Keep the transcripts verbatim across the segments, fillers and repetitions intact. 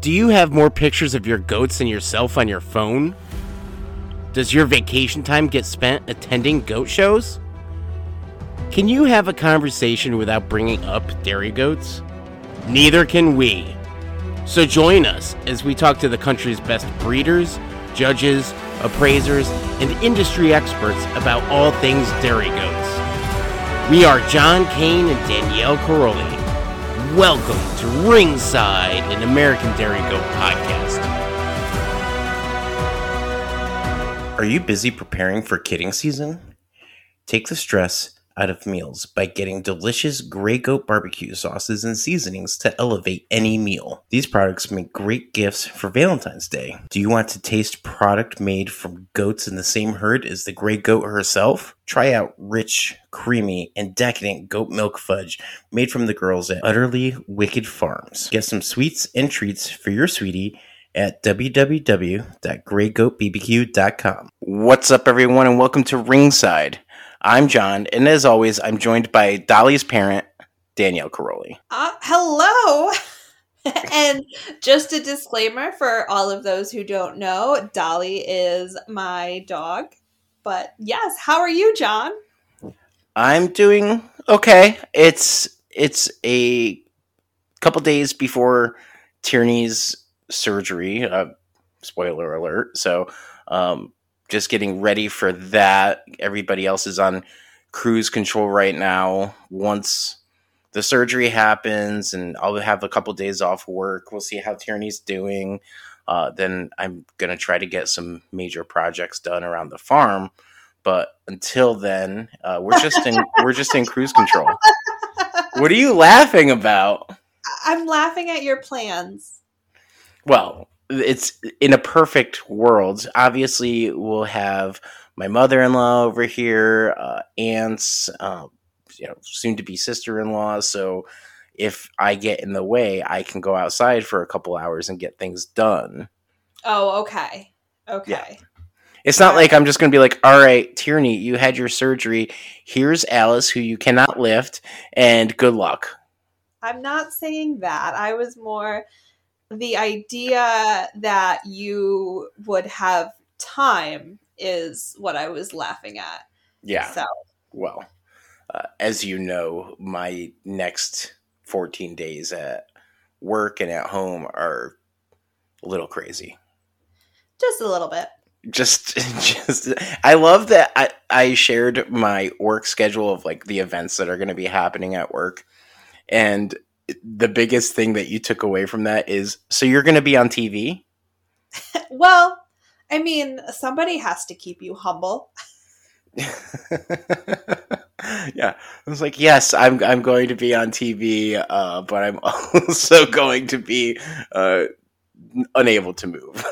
Do you have more pictures of your goats than yourself on your phone? Does your vacation time get spent attending goat shows? Can you have a conversation without bringing up dairy goats? Neither can we. So join us as we talk to the country's best breeders, judges, appraisers, and industry experts about all things dairy goats. We are John Kane and Danielle Caroli. Welcome to Ringside, an American Dairy Goat podcast. Are you busy preparing for kidding season? Take the stress out of meals by getting delicious Grey Goat barbecue sauces and seasonings to elevate any meal. These products make great gifts for Valentine's Day. Do you want to taste product made from goats in the same herd as the Grey Goat herself? Try out rich, creamy, and decadent goat milk fudge made from the girls at Utterly Wicked Farms. Get some sweets and treats for your sweetie at w w w dot grey goat b b q dot com. What's up, everyone, and welcome to Ringside. I'm John, and as always, I'm joined by Dolly's parent, Danielle Caroli. Uh, hello! And just a disclaimer for all of those who don't know, Dolly is my dog. But yes, how are you, John? I'm doing okay. It's it's a couple days before Tierney's surgery. Uh, spoiler alert. So, um, just getting ready for that. Everybody else is on cruise control right now. Once the surgery happens and I'll have a couple days off work, we'll see how Tierney's doing. Uh, then I'm going to try to get some major projects done around the farm. But until then, uh, we're just in we're just in cruise control. What are you laughing about? I'm laughing at your plans. Well, it's in a perfect world. Obviously, we'll have my mother-in-law over here, uh, aunts, uh, you know, soon-to-be sister-in-law. So if I get in the way, I can go outside for a couple hours and get things done. Oh, okay. Okay. Yeah. It's not like I'm just going to be like, all right, Tierney, you had your surgery. Here's Alice, who you cannot lift, and good luck. I'm not saying that. I was more the idea that you would have time is what I was laughing at. Yeah. So. Well, uh, as you know, my next fourteen days at work and at home are a little crazy. Just a little bit. Just, just, I love that I, I shared my work schedule of like the events that are going to be happening at work. And the biggest thing that you took away from that is, so you're going to be on T V? Well, I mean, somebody has to keep you humble. Yeah, I was like, yes, I'm I'm going to be on T V, uh, but I'm also going to be uh, unable to move.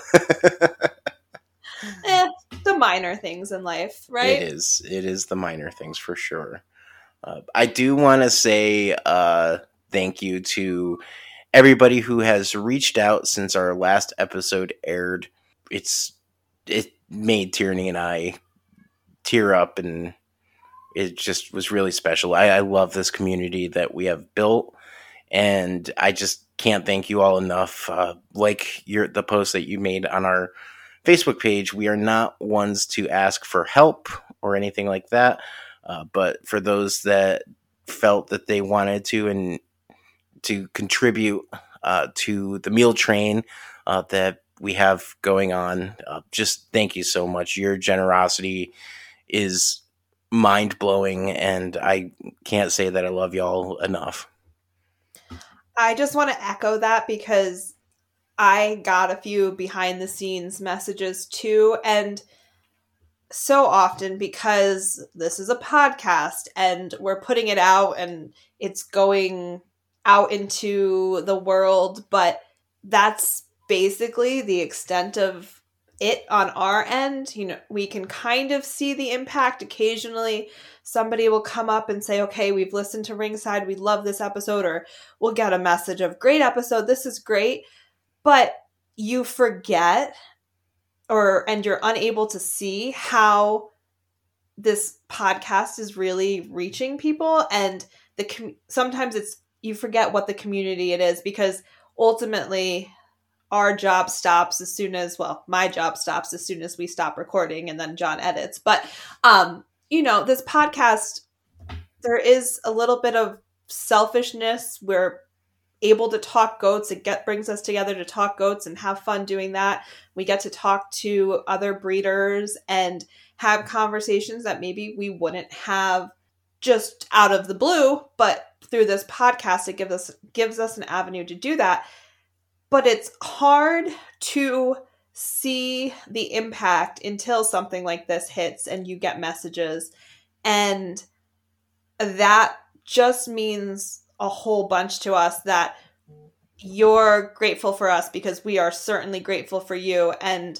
eh, the minor things in life, right? It is. It is the minor things for sure. Uh, I do want to say uh, thank you to everybody who has reached out since our last episode aired. It's it made Tierney and I tear up, and it just was really special. I, I love this community that we have built, and I just can't thank you all enough. Uh, like your the post that you made on our Facebook page, we are not ones to ask for help or anything like that. Uh, but for those that felt that they wanted to and to contribute uh, to the meal train uh, that we have going on, uh, just thank you so much. Your generosity is mind-blowing, and I can't say that I love y'all enough. I just want to echo that because I got a few behind-the-scenes messages too, and so often, because this is a podcast and we're putting it out and it's going out into the world, but that's basically the extent of it on our end. You know, we can kind of see the impact. Occasionally somebody will come up and say, okay, we've listened to Ringside, we love this episode, or we'll get a message of great episode, this is great, but you forget or and you're unable to see how this podcast is really reaching people, and the com- sometimes it's you forget what the community it is, because ultimately our job stops as soon as, well, my job stops as soon as we stop recording and then John edits. But, um, you know, this podcast, there is a little bit of selfishness. We're able to talk goats. It get brings us together to talk goats and have fun doing that. We get to talk to other breeders and have conversations that maybe we wouldn't have just out of the blue, but through this podcast, it gives us gives us an avenue to do that. But it's hard to see the impact until something like this hits and you get messages. And that just means a whole bunch to us that you're grateful for us because we are certainly grateful for you. And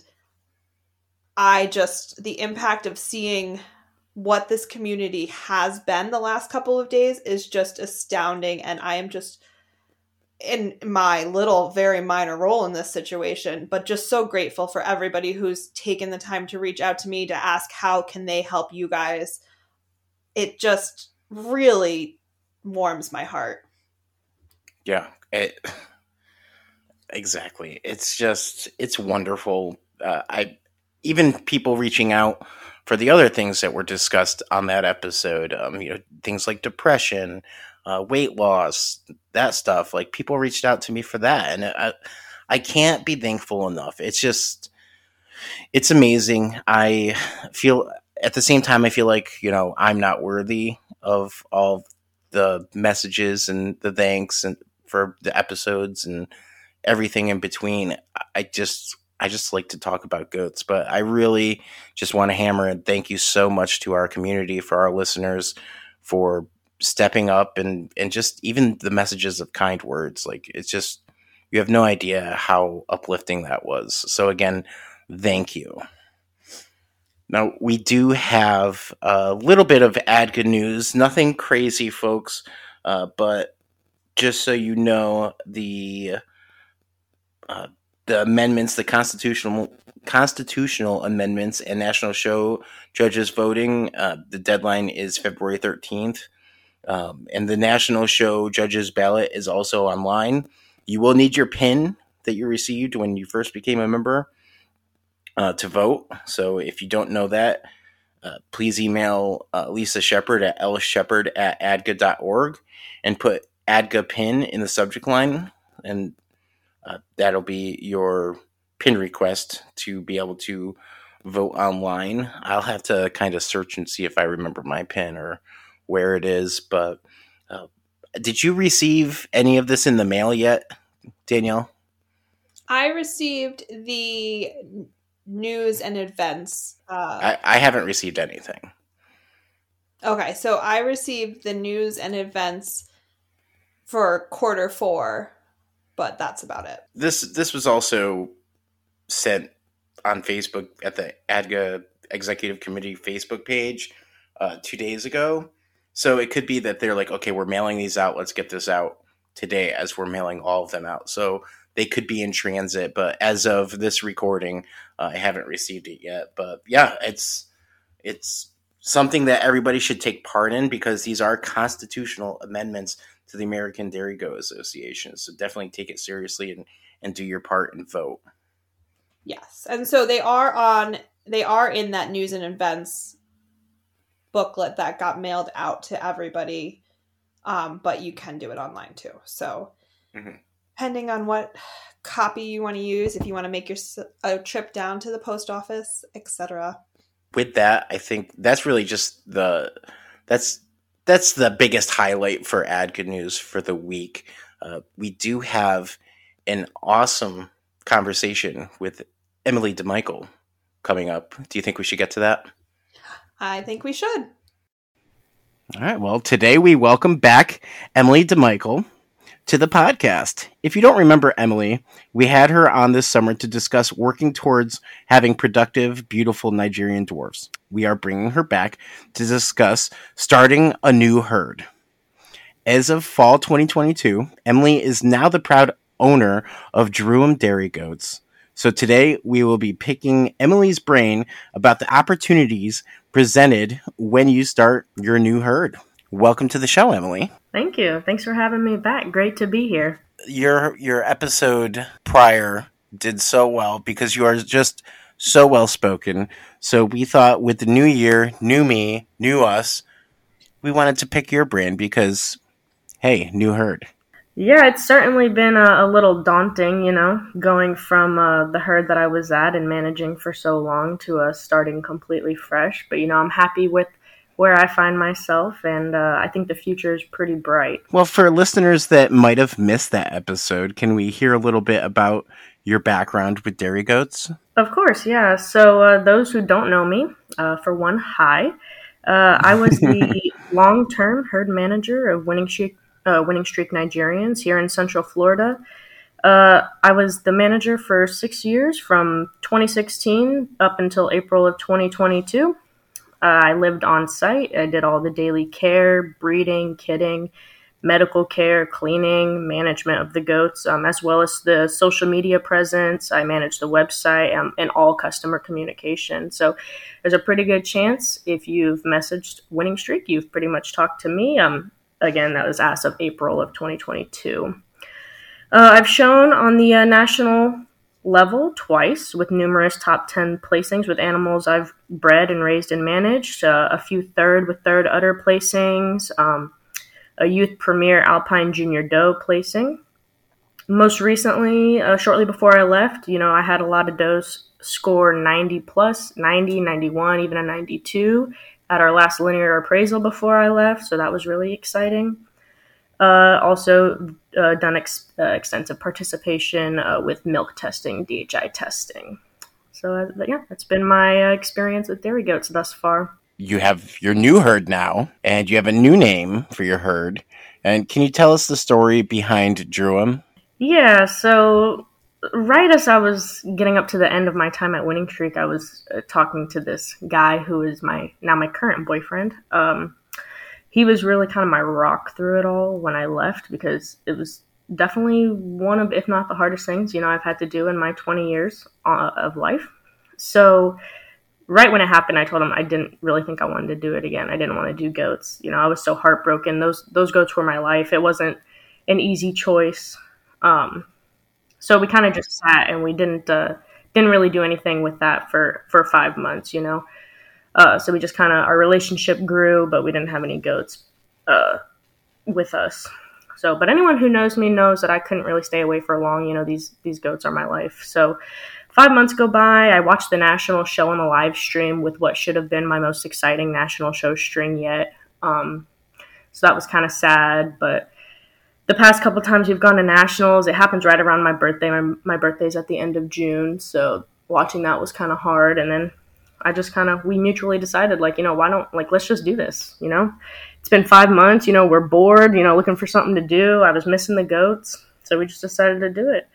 I just, the impact of seeing what this community has been the last couple of days is just astounding. And I am just, in my little, very minor role in this situation, but just so grateful for everybody who's taken the time to reach out to me to ask how can they help you guys. It just really warms my heart. Yeah, it, exactly. It's just, it's wonderful. Uh, I, even people reaching out for the other things that were discussed on that episode, um, you know, things like depression, uh, weight loss, that stuff. Like, people reached out to me for that, and I, I can't be thankful enough. It's just, it's amazing. I feel at the same time, I feel like, you know, I'm not worthy of all the messages and the thanks and for the episodes and everything in between. I just. I just like to talk about goats, but I really just want to hammer and thank you so much to our community, for our listeners, for stepping up and, and just even the messages of kind words. Like, it's just, you have no idea how uplifting that was. So again, thank you. Now, we do have a little bit of A D G A news, nothing crazy, folks, uh, but just so you know, the uh, The amendments, the constitutional constitutional amendments and national show judges voting, uh, the deadline is February thirteenth. Um, and the national show judges ballot is also online. You will need your PIN that you received when you first became a member uh, to vote. So if you don't know that, uh, please email uh, Lisa Shepard at lshepard at adga dot org and put A D G A PIN in the subject line. And Uh, that'll be your pin request to be able to vote online. I'll have to kind of search and see if I remember my pin or where it is. But uh, did you receive any of this in the mail yet, Danielle? I received the news and events. Uh, I, I haven't received anything. Okay, so I received the news and events for quarter four. But that's about it. This this was also sent on Facebook at the A D G A Executive Committee Facebook page uh, two days ago. So it could be that they're like, okay, we're mailing these out. Let's get this out today as we're mailing all of them out. So they could be in transit. But as of this recording, uh, I haven't received it yet. But yeah, it's it's something that everybody should take part in because these are constitutional amendments to the American Dairy Goat Association. So definitely take it seriously and, and do your part and vote. Yes. And so they are on, they are in that news and events booklet that got mailed out to everybody. Um, but you can do it online too. So mm-hmm. depending on what copy you want to use, if you want to make your a trip down to the post office, et cetera. With that, I think that's really just the, that's, That's the biggest highlight for A D G A news for the week. Uh, we do have an awesome conversation with Emily DeMichael coming up. Do you think we should get to that? I think we should. All right. Well, today we welcome back Emily DeMichael to the podcast. If you don't remember Emily, we had her on this summer to discuss working towards having productive, beautiful Nigerian dwarfs. We are bringing her back to discuss starting a new herd. As of fall twenty twenty-two, Emily is now the proud owner of Jeruum Dairy Goats. So today we will be picking Emily's brain about the opportunities presented when you start your new herd. Welcome to the show, Emily. Thank you. Thanks for having me back. Great to be here. Your your episode prior did so well because you are just so well spoken. So we thought with the new year, new me, new us, we wanted to pick your brand because, hey, new herd. Yeah, it's certainly been a, a little daunting, you know, going from uh, the herd that I was at and managing for so long to uh, starting completely fresh. But, you know, I'm happy with where I find myself, and uh, I think the future is pretty bright. Well, for listeners that might have missed that episode, can we hear a little bit about your background with dairy goats? Of course, yeah. So uh, those who don't know me, uh, for one, hi. Uh, I was the long-term herd manager of Winning Streak, uh, Winning Streak Nigerians here in Central Florida. Uh, I was the manager for six years, from twenty sixteen up until April of twenty twenty-two. Uh, I lived on site. I did all the daily care, breeding, kidding, medical care, cleaning, management of the goats, um, as well as the social media presence. I managed the website um, and all customer communication. So there's a pretty good chance if you've messaged Winning Streak, you've pretty much talked to me. Um, again, that was as of April of twenty twenty-two. Uh, I've shown on the uh, national level twice with numerous top ten placings with animals I've bred and raised and managed, uh, a few third with third udder placings, um, a youth premier Alpine Junior Doe placing. Most recently, uh, shortly before I left, you know, I had a lot of does score ninety plus, ninety, ninety-one, even a ninety-two at our last linear appraisal before I left, so that was really exciting. Uh, also uh, done ex- uh, extensive participation uh, with milk testing, D H I testing. So uh, yeah, that's been my uh, experience with dairy goats thus far. You have your new herd now, and you have a new name for your herd. And can you tell us the story behind Drewum? Yeah, so right as I was getting up to the end of my time at Winning Streak, I was uh, talking to this guy who is my now my current boyfriend. Um, he was really kind of my rock through it all when I left, because it was definitely one of, if not the hardest things, you know, I've had to do in my twenty years uh, of life. So right when it happened, I told him I didn't really think I wanted to do it again. I didn't want to do goats. You know, I was so heartbroken. Those those goats were my life. It wasn't an easy choice. Um, so we kind of just sat and we didn't uh, didn't really do anything with that for, for five months, you know. Uh, so we just kind of, our relationship grew, but we didn't have any goats uh, with us. So, but anyone who knows me knows that I couldn't really stay away for long. You know, these these goats are my life. So five months go by. I watched the national show on the live stream with what should have been my most exciting national show string yet. Um, so that was kind of sad. But the past couple times we've gone to nationals, it happens right around my birthday. My, my birthday's at the end of June. So watching that was kind of hard. And then I just kind of, we mutually decided, like, you know, why don't, like, let's just do this, you know? It's been five months, you know, we're bored, you know, looking for something to do. I was missing the goats, so we just decided to do it.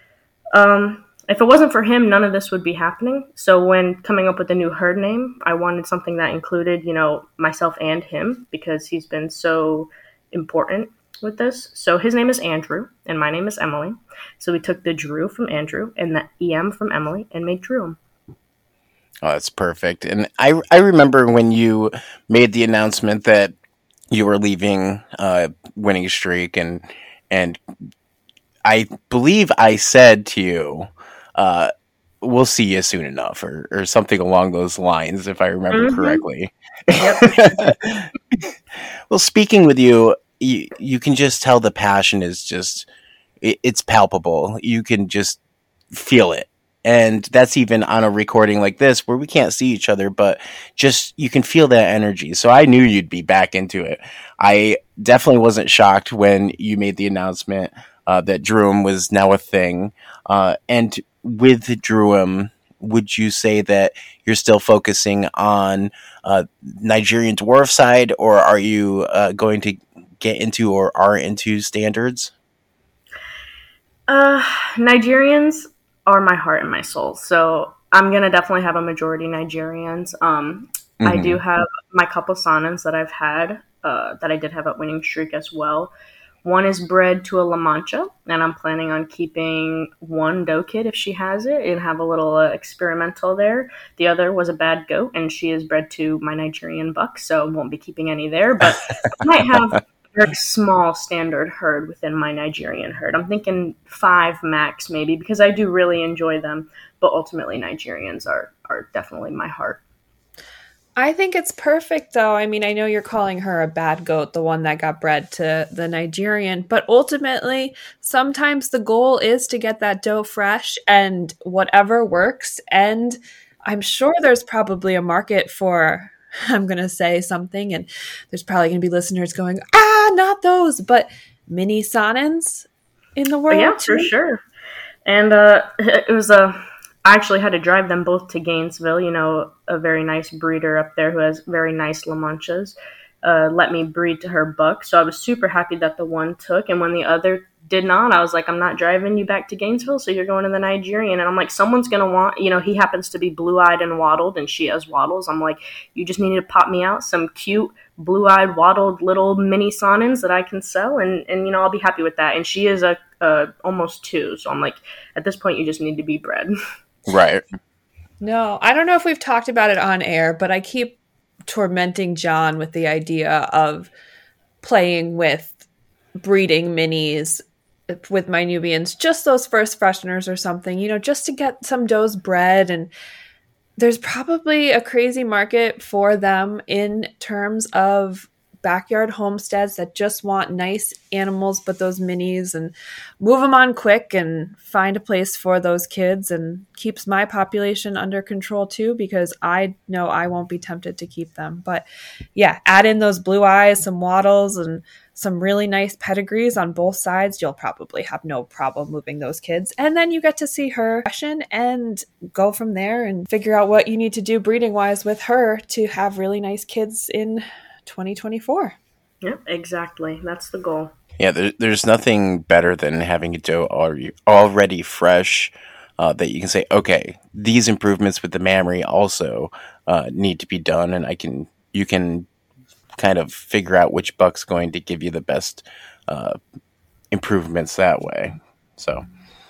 Um, if it wasn't for him, none of this would be happening. So when coming up with a new herd name, I wanted something that included, you know, myself and him, because he's been so important with this. So his name is Andrew, and my name is Emily. So we took the Drew from Andrew and the E M from Emily and made Drewum. Oh, that's perfect. And I, I remember when you made the announcement that you were leaving uh, Winning Streak, and and I believe I said to you, uh, we'll see you soon enough, or, or something along those lines, if I remember mm-hmm. correctly. Yep. Well, speaking with you, you, you can just tell the passion is just, it, it's palpable. You can just feel it. And that's even on a recording like this where we can't see each other, but just you can feel that energy. So I knew you'd be back into it. I definitely wasn't shocked when you made the announcement uh, that Drewum was now a thing. Uh, and with Drewum, would you say that you're still focusing on uh, Nigerian dwarf side, or are you uh, going to get into or are into standards? Uh, Nigerians are my heart and my soul. So I'm going to definitely have a majority Nigerians. Um, mm-hmm. I do have my couple Sanas that I've had, uh, that I did have at Winning Streak as well. One is bred to a La Mancha, and I'm planning on keeping one doe kid if she has it and have a little uh, experimental there. The other was a bad goat, and she is bred to my Nigerian buck, so won't be keeping any there. But I might have very small standard herd within my Nigerian herd. I'm thinking five max maybe, because I do really enjoy them, but ultimately Nigerians are are definitely my heart. I think it's perfect, though. I mean, I know you're calling her a bad goat, the one that got bred to the Nigerian, but ultimately, sometimes the goal is to get that doe fresh and whatever works. And I'm sure there's probably a market for, I'm going to say something, and there's probably going to be listeners going, ah, not those, but mini Saanens in the world. Yeah, too. for sure. And uh, it was a... I actually had to drive them both to Gainesville, you know, a very nice breeder up there who has very nice La Manchas, uh, let me breed to her buck. So I was super happy that the one took. And when the other did not, I was like, I'm not driving you back to Gainesville, so you're going to the Nigerian. And I'm like, someone's going to want, you know, he happens to be blue-eyed and wattled, and she has wattles. I'm like, you just need to pop me out some cute, blue-eyed, wattled little mini Saanens that I can sell, and, and you know, I'll be happy with that. And she is a, a almost two. So I'm like, at this point, you just need to be bred. Right. No, I don't know if we've talked about it on air, but I keep tormenting John with the idea of playing with breeding minis with my Nubians, just those first fresheners or something, you know, just to get some does bred. And there's probably a crazy market for them in terms of backyard homesteads that just want nice animals, but those minis, and move them on quick and find a place for those kids, and keeps my population under control too, because I know I won't be tempted to keep them. But yeah, add in those blue eyes, some wattles, and some really nice pedigrees on both sides. You'll probably have no problem moving those kids. And then you get to see her freshen and go from there and figure out what you need to do breeding wise with her to have really nice kids in twenty twenty-four. Yep, exactly. That's the goal. Yeah, there, there's nothing better than having a doe already, already fresh uh, that you can say, okay, these improvements with the mammary also uh, need to be done, and I can you can kind of figure out which buck's going to give you the best uh, improvements that way. So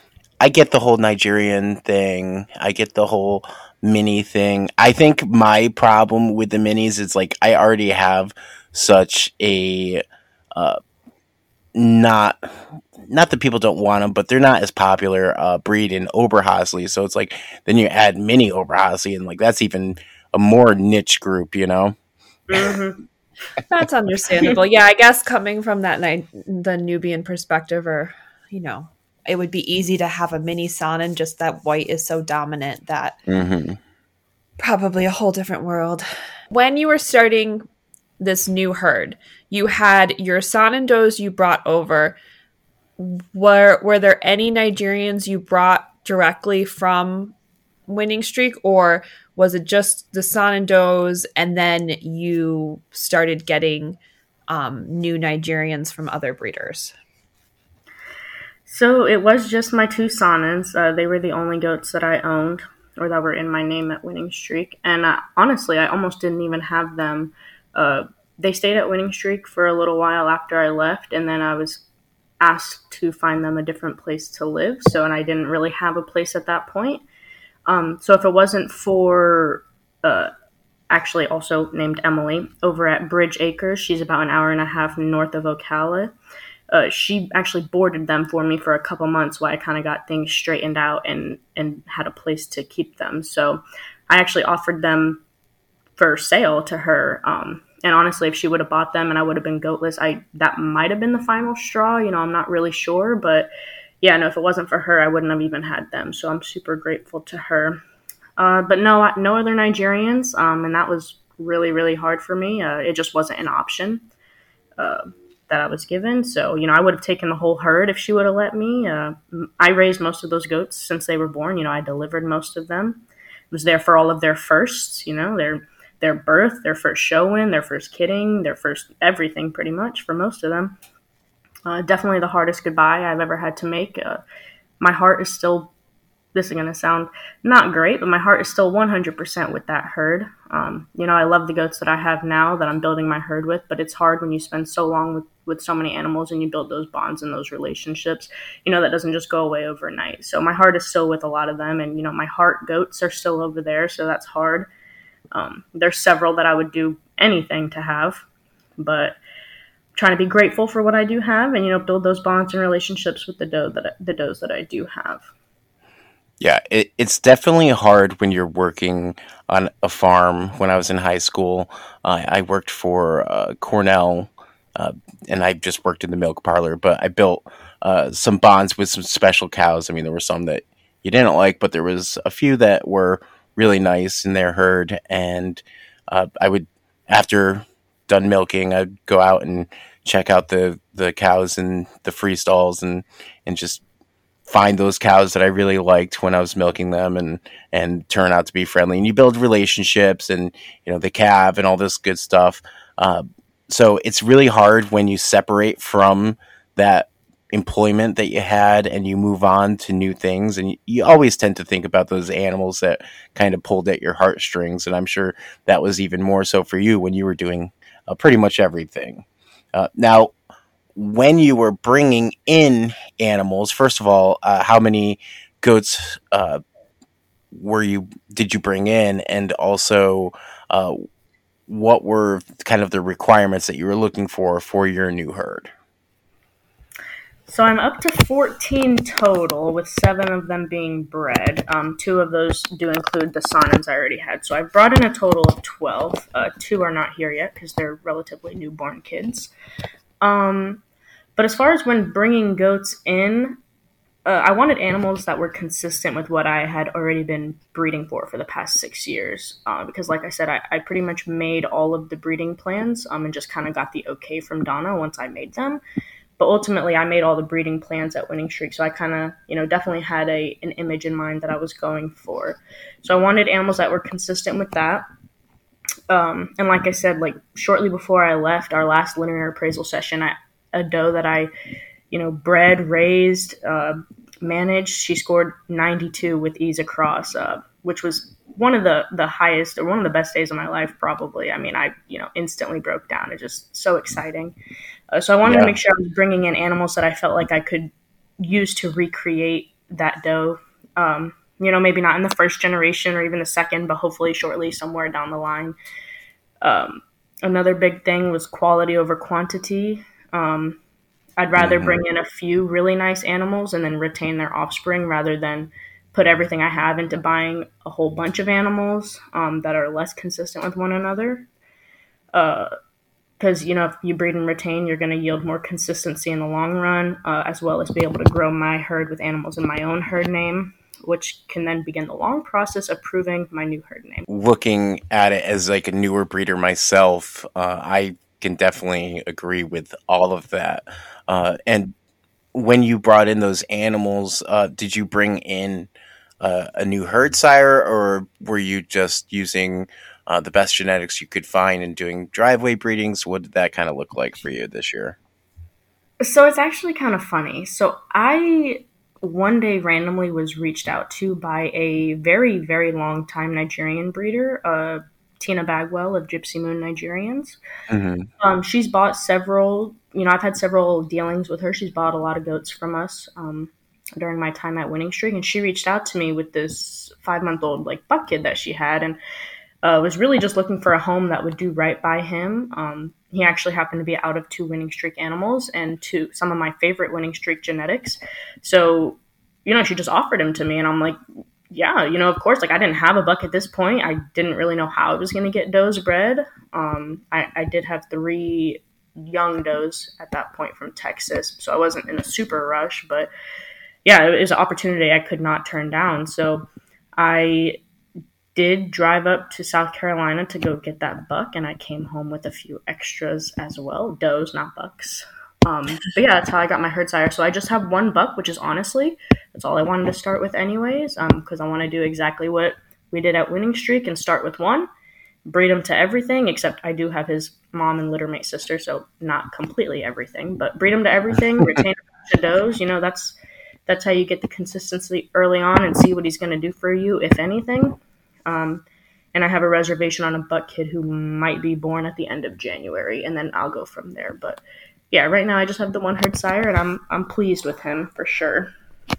I get the whole Nigerian thing. I get the whole mini thing. I think my problem with the minis is like I already have such a uh, not not that people don't want them, but they're not as popular uh, breed in Oberhasli. So it's like then you add mini Oberhasli, and like that's even a more niche group, you know. Mm-hmm. That's understandable. Yeah, I guess coming from that ni- the Nubian perspective, or you know, it would be easy to have a mini Saanen, just that white is so dominant that Mm-hmm. probably a whole different world. When you were starting this new herd, you had your Saanen does you brought over. Were were there any Nigerians you brought directly from Winning Streak, or was it just the Saanen does and then you started getting um, new Nigerians from other breeders? So it was just my two Saanens. Uh, they were the only goats that I owned or that were in my name at Winning Streak. And uh, honestly, I almost didn't even have them. Uh, they stayed at Winning Streak for a little while after I left, and then I was asked to find them a different place to live. So, and I didn't really have a place at that point. Um, so if it wasn't for uh, actually also named Emily over at Bridge Acres, she's about an hour and a half north of Ocala. Uh, she actually boarded them for me for a couple months while I kind of got things straightened out and, and had a place to keep them. So I actually offered them for sale to her. Um, and honestly, if she would have bought them and I would have been goatless, I that might have been the final straw. You know, I'm not really sure. But yeah, no, if it wasn't for her, I wouldn't have even had them. So I'm super grateful to her. Uh, but no, no other Nigerians. Um, and that was really, really hard for me. Uh, it just wasn't an option. Uh, that I was given. So, you know, I would have taken the whole herd if she would have let me. Uh, I raised most of those goats since they were born. You know, I delivered most of them. I was there for all of their firsts, you know, their their birth, their first show-in, their first kidding, their first everything pretty much for most of them. Uh, definitely the hardest goodbye I've ever had to make. Uh, my heart is still, this is going to sound not great, but my heart is still one hundred percent with that herd. Um, you know, I love the goats that I have now that I'm building my herd with, but it's hard when you spend so long with, with so many animals and you build those bonds and those relationships. You know, that doesn't just go away overnight. So my heart is still with a lot of them, and, you know, my heart goats are still over there, so that's hard. Um, there's several that I would do anything to have, but trying to be grateful for what I do have, and you know, build those bonds and relationships with the doe that I, the does that I do have. Yeah, it, it's definitely hard when you're working on a farm. When I was in high school, uh, I worked for uh, Cornell, uh, and I just worked in the milk parlor. But I built uh, some bonds with some special cows. I mean, there were some that you didn't like, but there was a few that were really nice in their herd. And uh, I would, after done milking, I'd go out and check out the, the cows in the free stalls and, and just find those cows that I really liked when I was milking them and, and turn out to be friendly. And you build relationships and, you know, the calve and all this good stuff. Uh, so it's really hard when you separate from that employment that you had and you move on to new things. And you, you always tend to think about those animals that kind of pulled at your heartstrings. And I'm sure that was even more so for you when you were doing uh, pretty much everything. Uh, now, when you were bringing in animals, first of all, uh, how many goats uh, were you did you bring in, and also uh, what were kind of the requirements that you were looking for for your new herd? So I'm up to fourteen total, with seven of them being bred. Um, two of those do include the Saanens I already had. So I've brought in a total of twelve. Uh, two are not here yet because they're relatively newborn kids. Um, but as far as when bringing goats in, uh, I wanted animals that were consistent with what I had already been breeding for for the past six years. Uh, because like I said, I, I pretty much made all of the breeding plans um, and just kind of got the okay from Donna once I made them. But ultimately, I made all the breeding plans at Winning Streak, so I kind of, you know, definitely had a an image in mind that I was going for. So I wanted animals that were consistent with that. Um, and like I said, like shortly before I left our last linear appraisal session, I, a doe that I, you know, bred, raised, uh, managed, she scored ninety-two with ease across, uh, which was one of the, the highest or one of the best days of my life, probably. I mean, I, you know, instantly broke down. It's just so exciting. Uh, so I wanted Yeah. to make sure I was bringing in animals that I felt like I could use to recreate that doe. Um, you know, maybe not in the first generation or even the second, but hopefully shortly somewhere down the line. Um, another big thing was quality over quantity. Um, I'd rather Mm-hmm. bring in a few really nice animals and then retain their offspring rather than put everything I have into buying a whole bunch of animals um, that are less consistent with one another. Because, uh, you know, if you breed and retain, you're going to yield more consistency in the long run, uh, as well as be able to grow my herd with animals in my own herd name, which can then begin the long process of proving my new herd name. Looking at it as like a newer breeder myself, uh, I can definitely agree with all of that. Uh, and when you brought in those animals, uh, did you bring in uh, a new herd sire, or were you just using uh, the best genetics you could find and doing driveway breedings? What did that kind of look like for you this year? So it's actually kind of funny. So I one day randomly was reached out to by a very, very long time Nigerian breeder, uh, Tina Bagwell of Gypsy Moon Nigerians. Mm-hmm. Um, she's bought several, you know, I've had several dealings with her. She's bought a lot of goats from us um, during my time at Winning Streak. And she reached out to me with this five-month-old, like, buck kid that she had. And uh, was really just looking for a home that would do right by him. Um, he actually happened to be out of two Winning Streak animals and two, some of my favorite Winning Streak genetics. So, you know, she just offered him to me. And I'm like, yeah, you know, of course, like I didn't have a buck at this point. I didn't really know how I was going to get does bred. Um, I, I did have three young does at that point from Texas, so I wasn't in a super rush. But yeah, it was an opportunity I could not turn down. So I did drive up to South Carolina to go get that buck, and I came home with a few extras as well, does, not bucks. Um, but yeah, that's how I got my herd sire. So I just have one buck, which is honestly, that's all I wanted to start with anyways, because um, I want to do exactly what we did at Winning Streak and start with one, breed him to everything, except I do have his mom and littermate sister, so not completely everything, but breed him to everything, retain a bunch of does. You know, that's, that's how you get the consistency early on and see what he's going to do for you, if anything. Um, and I have a reservation on a buck kid who might be born at the end of January, and then I'll go from there. But yeah, right now I just have the one herd sire, and I'm I'm pleased with him for sure.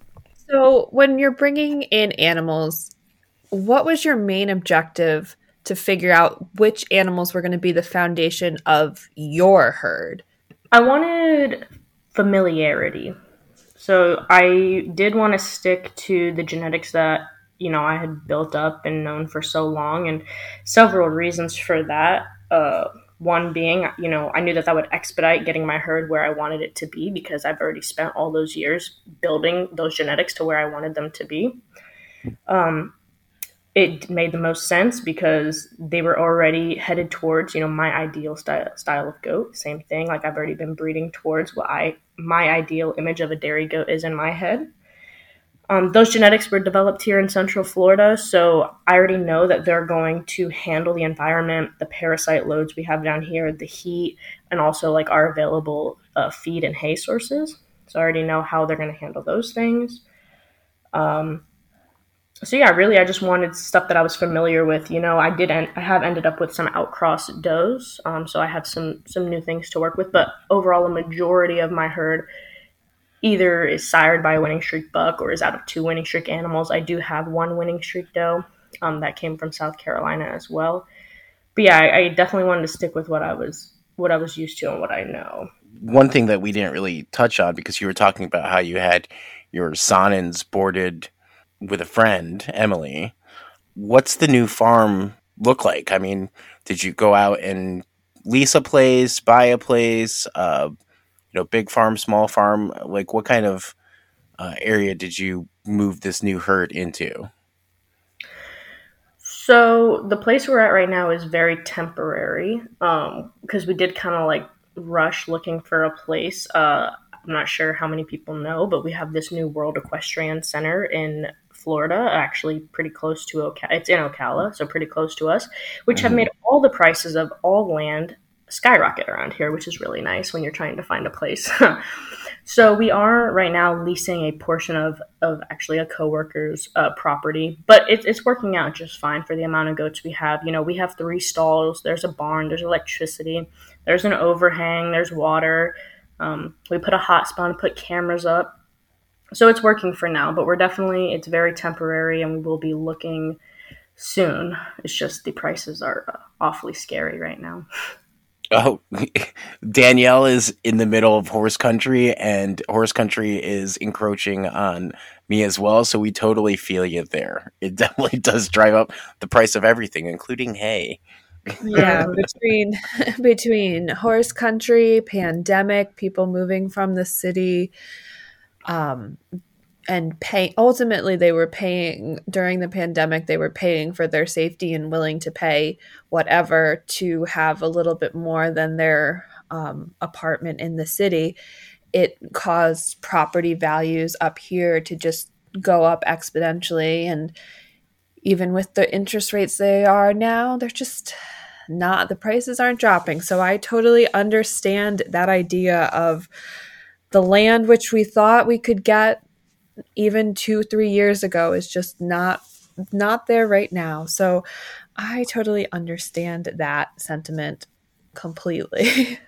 So when you're bringing in animals, what was your main objective to figure out which animals were going to be the foundation of your herd? I wanted familiarity. So I did want to stick to the genetics that, you know, I had built up and known for so long, and several reasons for that. Uh, one being, you know, I knew that that would expedite getting my herd where I wanted it to be because I've already spent all those years building those genetics to where I wanted them to be. Um, it made the most sense because they were already headed towards, you know, my ideal style style of goat. Same thing, like I've already been breeding towards what I my ideal image of a dairy goat is in my head. Um, those genetics were developed here in Central Florida, so I already know that they're going to handle the environment, the parasite loads we have down here, the heat, and also like our available uh, feed and hay sources. So I already know how they're going to handle those things. Um, so yeah, really, I just wanted stuff that I was familiar with. You know, I did, en- I have ended up with some outcross does, um, so I have some some new things to work with. But overall, a majority of my herd either is sired by a winning streak buck or is out of two winning streak animals. I do have one winning streak doe um, that came from South Carolina as well. But yeah, I, I definitely wanted to stick with what I was what I was used to and what I know. One thing that we didn't really touch on, because you were talking about how you had your Sonnens boarded with a friend, Emily. What's the new farm look like? I mean, did you go out and lease a place, buy a place, uh, you know, big farm, small farm? Like, what kind of uh, area did you move this new herd into? So the place we're at right now is very temporary um, because we did kind of like rush looking for a place. Uh, I'm not sure how many people know, but we have this new World Equestrian Center in Florida, actually pretty close to Ocala. It's in Ocala, so pretty close to us, which have Mhm. made all the prices of all land skyrocket around here, which is really nice when you're trying to find a place. So we are right now leasing a portion of, of actually a coworker's uh, property, but it, it's working out just fine for the amount of goats we have. You know, we have three stalls. There's a barn. There's electricity. There's an overhang. There's water. Um, we put a hotspot and put cameras up. So it's working for now, but we're definitely, it's very temporary and we will be looking soon. It's just the prices are uh, awfully scary right now. Oh, Danielle is in the middle of horse country, and horse country is encroaching on me as well. So we totally feel you there. It definitely does drive up the price of everything, including hay. Yeah, between between horse country, pandemic, people moving from the city, um, and pay. Ultimately, they were paying during the pandemic. They were paying for their safety and willing to pay whatever to have a little bit more than their um, apartment in the city. It caused property values up here to just go up exponentially, and even with the interest rates they are now, they're just not, the prices aren't dropping. So I totally understand that idea of the land which we thought we could get even two, three years ago is just not not there right now. So I totally understand that sentiment completely.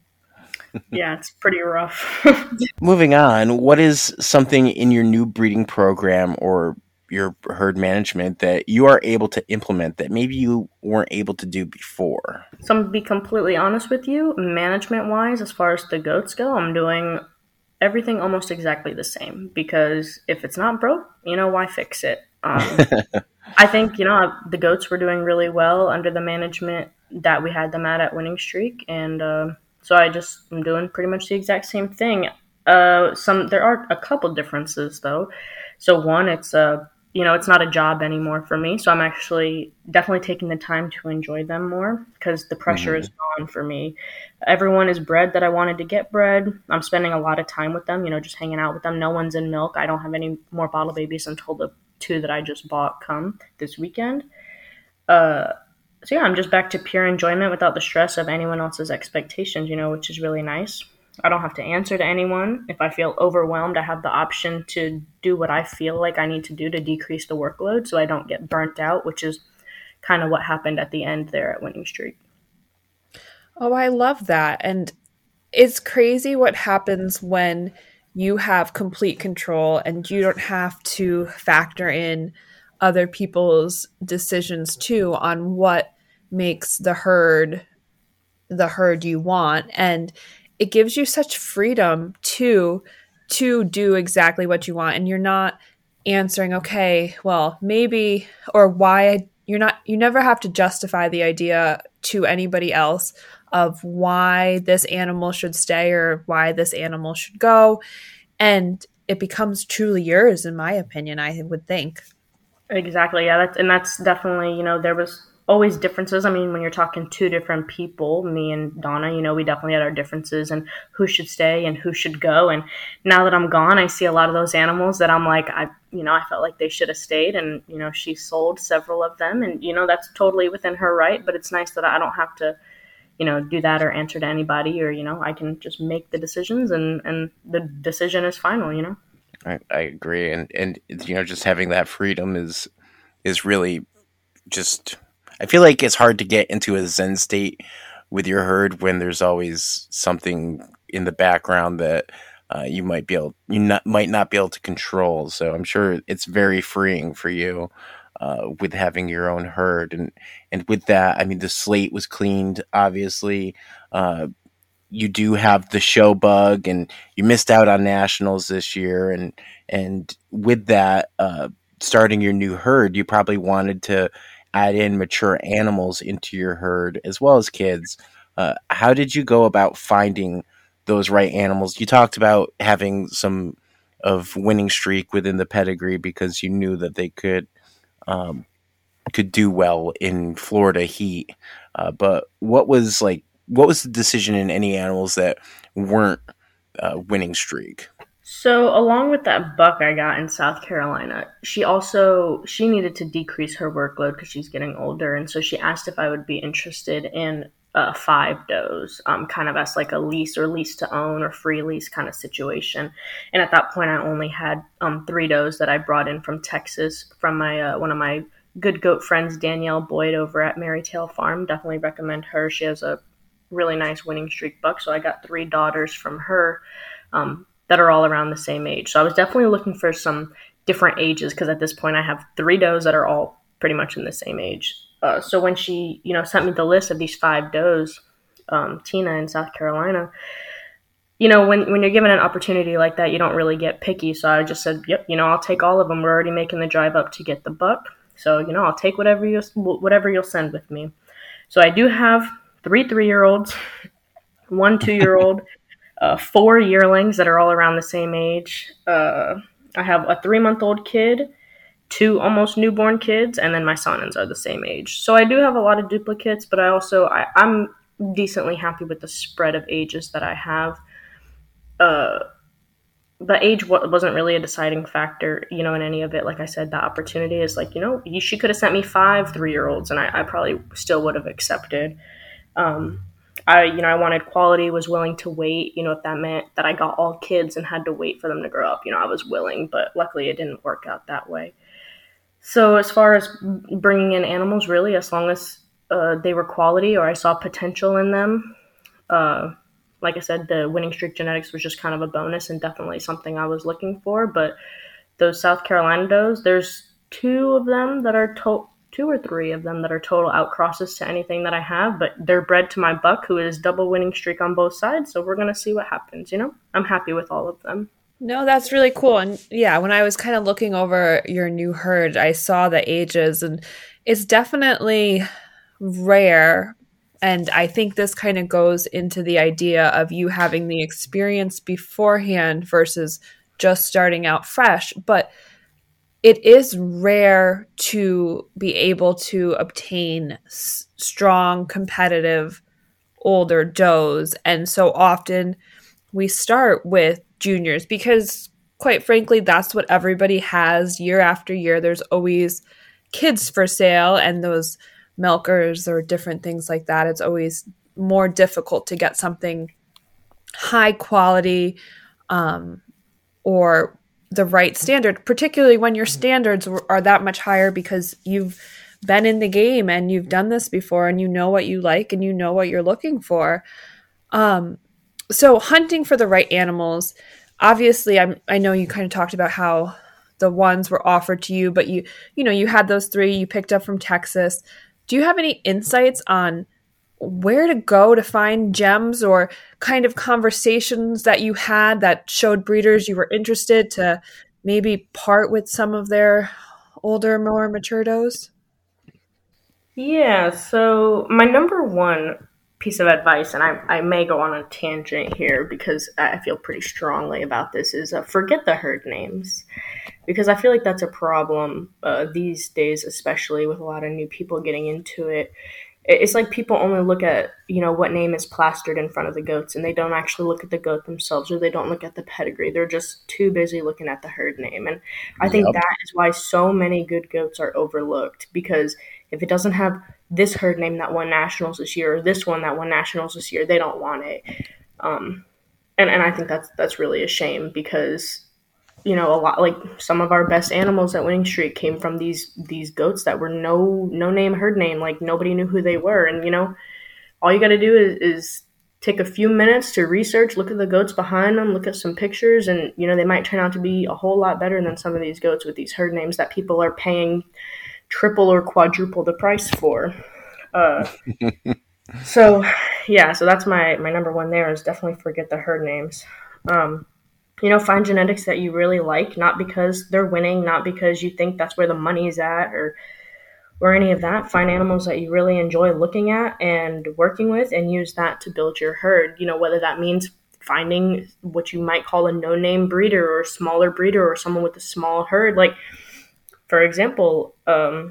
Yeah, it's pretty rough. Moving on, what is something in your new breeding program or your herd management that you are able to implement that maybe you weren't able to do before? So I'm gonna be completely honest with you, management wise, as far as the goats go, I'm doing everything almost exactly the same because if it's not broke, you know, why fix it? Um, I think, you know, the goats were doing really well under the management that we had them at at Winning Streak. And uh, so I just am doing pretty much the exact same thing. Uh, some There are a couple differences, though. So one, it's uh, you know, it's not a job anymore for me. So I'm actually definitely taking the time to enjoy them more because the pressure Mhm. is gone for me. Everyone is bred that I wanted to get bred. I'm spending a lot of time with them, you know, just hanging out with them. No one's in milk. I don't have any more bottle babies until the two that I just bought come this weekend. Uh, so yeah, I'm just back to pure enjoyment without the stress of anyone else's expectations, you know, which is really nice. I don't have to answer to anyone. If I feel overwhelmed, I have the option to do what I feel like I need to do to decrease the workload so I don't get burnt out, which is kind of what happened at the end there at Winning Streak. Oh, I love that. And it's crazy what happens when you have complete control and you don't have to factor in other people's decisions too on what makes the herd the herd you want. And it gives you such freedom to to do exactly what you want, and you're not answering, okay, well, maybe, or why. You're not, you never have to justify the idea to anybody else of why this animal should stay or why this animal should go. And it becomes truly yours, in my opinion, I would think. Exactly. Yeah. That's, and that's definitely, you know, there was always differences. I mean, when you're talking two different people, me and Donna, you know, we definitely had our differences and who should stay and who should go. And now that I'm gone, I see a lot of those animals that I'm like, I, you know, I felt like they should have stayed. And, you know, she sold several of them, and, you know, that's totally within her right. But it's nice that I don't have to, you know, do that or answer to anybody, or, you know, I can just make the decisions, and, and the decision is final, you know? I, I agree. And, and, you know, just having that freedom is, is really just, I feel like it's hard to get into a Zen state with your herd when there's always something in the background that uh, you might be able, you not, might not be able to control. So I'm sure it's very freeing for you uh, with having your own herd. And, and with that, I mean, the slate was cleaned, obviously. Uh, you do have the show bug, and you missed out on nationals this year. And, and with that, uh, starting your new herd, you probably wanted to add in mature animals into your herd as well as kids. Uh, how did you go about finding those right animals? You talked about having some of winning streak within the pedigree because you knew that they could um, could do well in Florida heat. Uh, but what was like what was the decision in any animals that weren't uh, winning streak? So along with that buck I got in South Carolina, she also, she needed to decrease her workload because she's getting older. And so she asked if I would be interested in uh, five does, um, kind of as like a lease or lease to own or free lease kind of situation. And at that point, I only had um, three does that I brought in from Texas from my uh, one of my good goat friends, Danielle Boyd, over at Marytail Farm. Definitely recommend her. She has a really nice winning streak buck. So I got three daughters from her. Um, that are all around the same age. So I was definitely looking for some different ages, because at this point I have three does that are all pretty much in the same age. Uh, so when she, you know, sent me the list of these five does, um, Tina in South Carolina, you know, when, when you're given an opportunity like that, you don't really get picky. So I just said, yep, you know, I'll take all of them. We're already making the drive up to get the buck. So, you know, I'll take whatever you, whatever you'll send with me. So I do have three three-year-olds, one two-year-old, Uh, four yearlings that are all around the same age. Uh, I have a three-month-old kid, two almost newborn kids, and then my Sonnens are the same age. So I do have a lot of duplicates, but I also, I, I'm decently happy with the spread of ages that I have. Uh, the age w- wasn't really a deciding factor, you know, in any of it. Like I said, the opportunity is like, you know, you, she could have sent me five three-year-olds, and I, I probably still would have accepted. Um, I, you know, I wanted quality, was willing to wait. You know, if that meant that I got all kids and had to wait for them to grow up, you know, I was willing, but luckily it didn't work out that way. So as far as bringing in animals, really, as long as uh, they were quality or I saw potential in them, uh, like I said, the winning streak genetics was just kind of a bonus and definitely something I was looking for. But those South Carolina does, there's two of them that are to- two or three of them that are total outcrosses to anything that I have, but they're bred to my buck, who is double winning streak on both sides. So we're going to see what happens. You know, I'm happy with all of them. No, that's really cool. And yeah, when I was kind of looking over your new herd, I saw the ages, and it's definitely rare. And I think this kind of goes into the idea of you having the experience beforehand versus just starting out fresh. But it is rare to be able to obtain s- strong, competitive, older does. And so often we start with juniors because, quite frankly, that's what everybody has year after year. There's always kids for sale, and those milkers or different things like that. It's always more difficult to get something high quality um, or the right standard, particularly when your standards are that much higher because you've been in the game and you've done this before and you know what you like and you know what you're looking for. Um, so hunting for the right animals, obviously, I'm, I know you kind of talked about how the ones were offered to you, but you, you know, you had those three you picked up from Texas. Do you have any insights on where to go to find gems or kind of conversations that you had that showed breeders you were interested to maybe part with some of their older, more mature does? Yeah, so my number one piece of advice, and I, I may go on a tangent here because I feel pretty strongly about this, is uh, forget the herd names. Because I feel like that's a problem uh, these days, especially with a lot of new people getting into it. It's like people only look at, you know, what name is plastered in front of the goats, and they don't actually look at the goat themselves, or they don't look at the pedigree. They're just too busy looking at the herd name. And I think Yep. that is why so many good goats are overlooked, because if it doesn't have this herd name that won nationals this year, or this one that won nationals this year, they don't want it. Um, and, and I think that's that's really a shame, because you know, a lot, like some of our best animals at Winning Streak came from these these goats that were no no name herd name, like nobody knew who they were. And you know, all you got to do is, is take a few minutes to research, look at the goats behind them, look at some pictures, and you know, they might turn out to be a whole lot better than some of these goats with these herd names that people are paying triple or quadruple the price for. Uh, so yeah, so that's my my number one there, is definitely forget the herd names. Um, You know, find genetics that you really like, not because they're winning, not because you think that's where the money's at, or or any of that. Find animals that you really enjoy looking at and working with, and use that to build your herd. You know, whether that means finding what you might call a no-name breeder, or a smaller breeder, or someone with a small herd. Like, for example, um,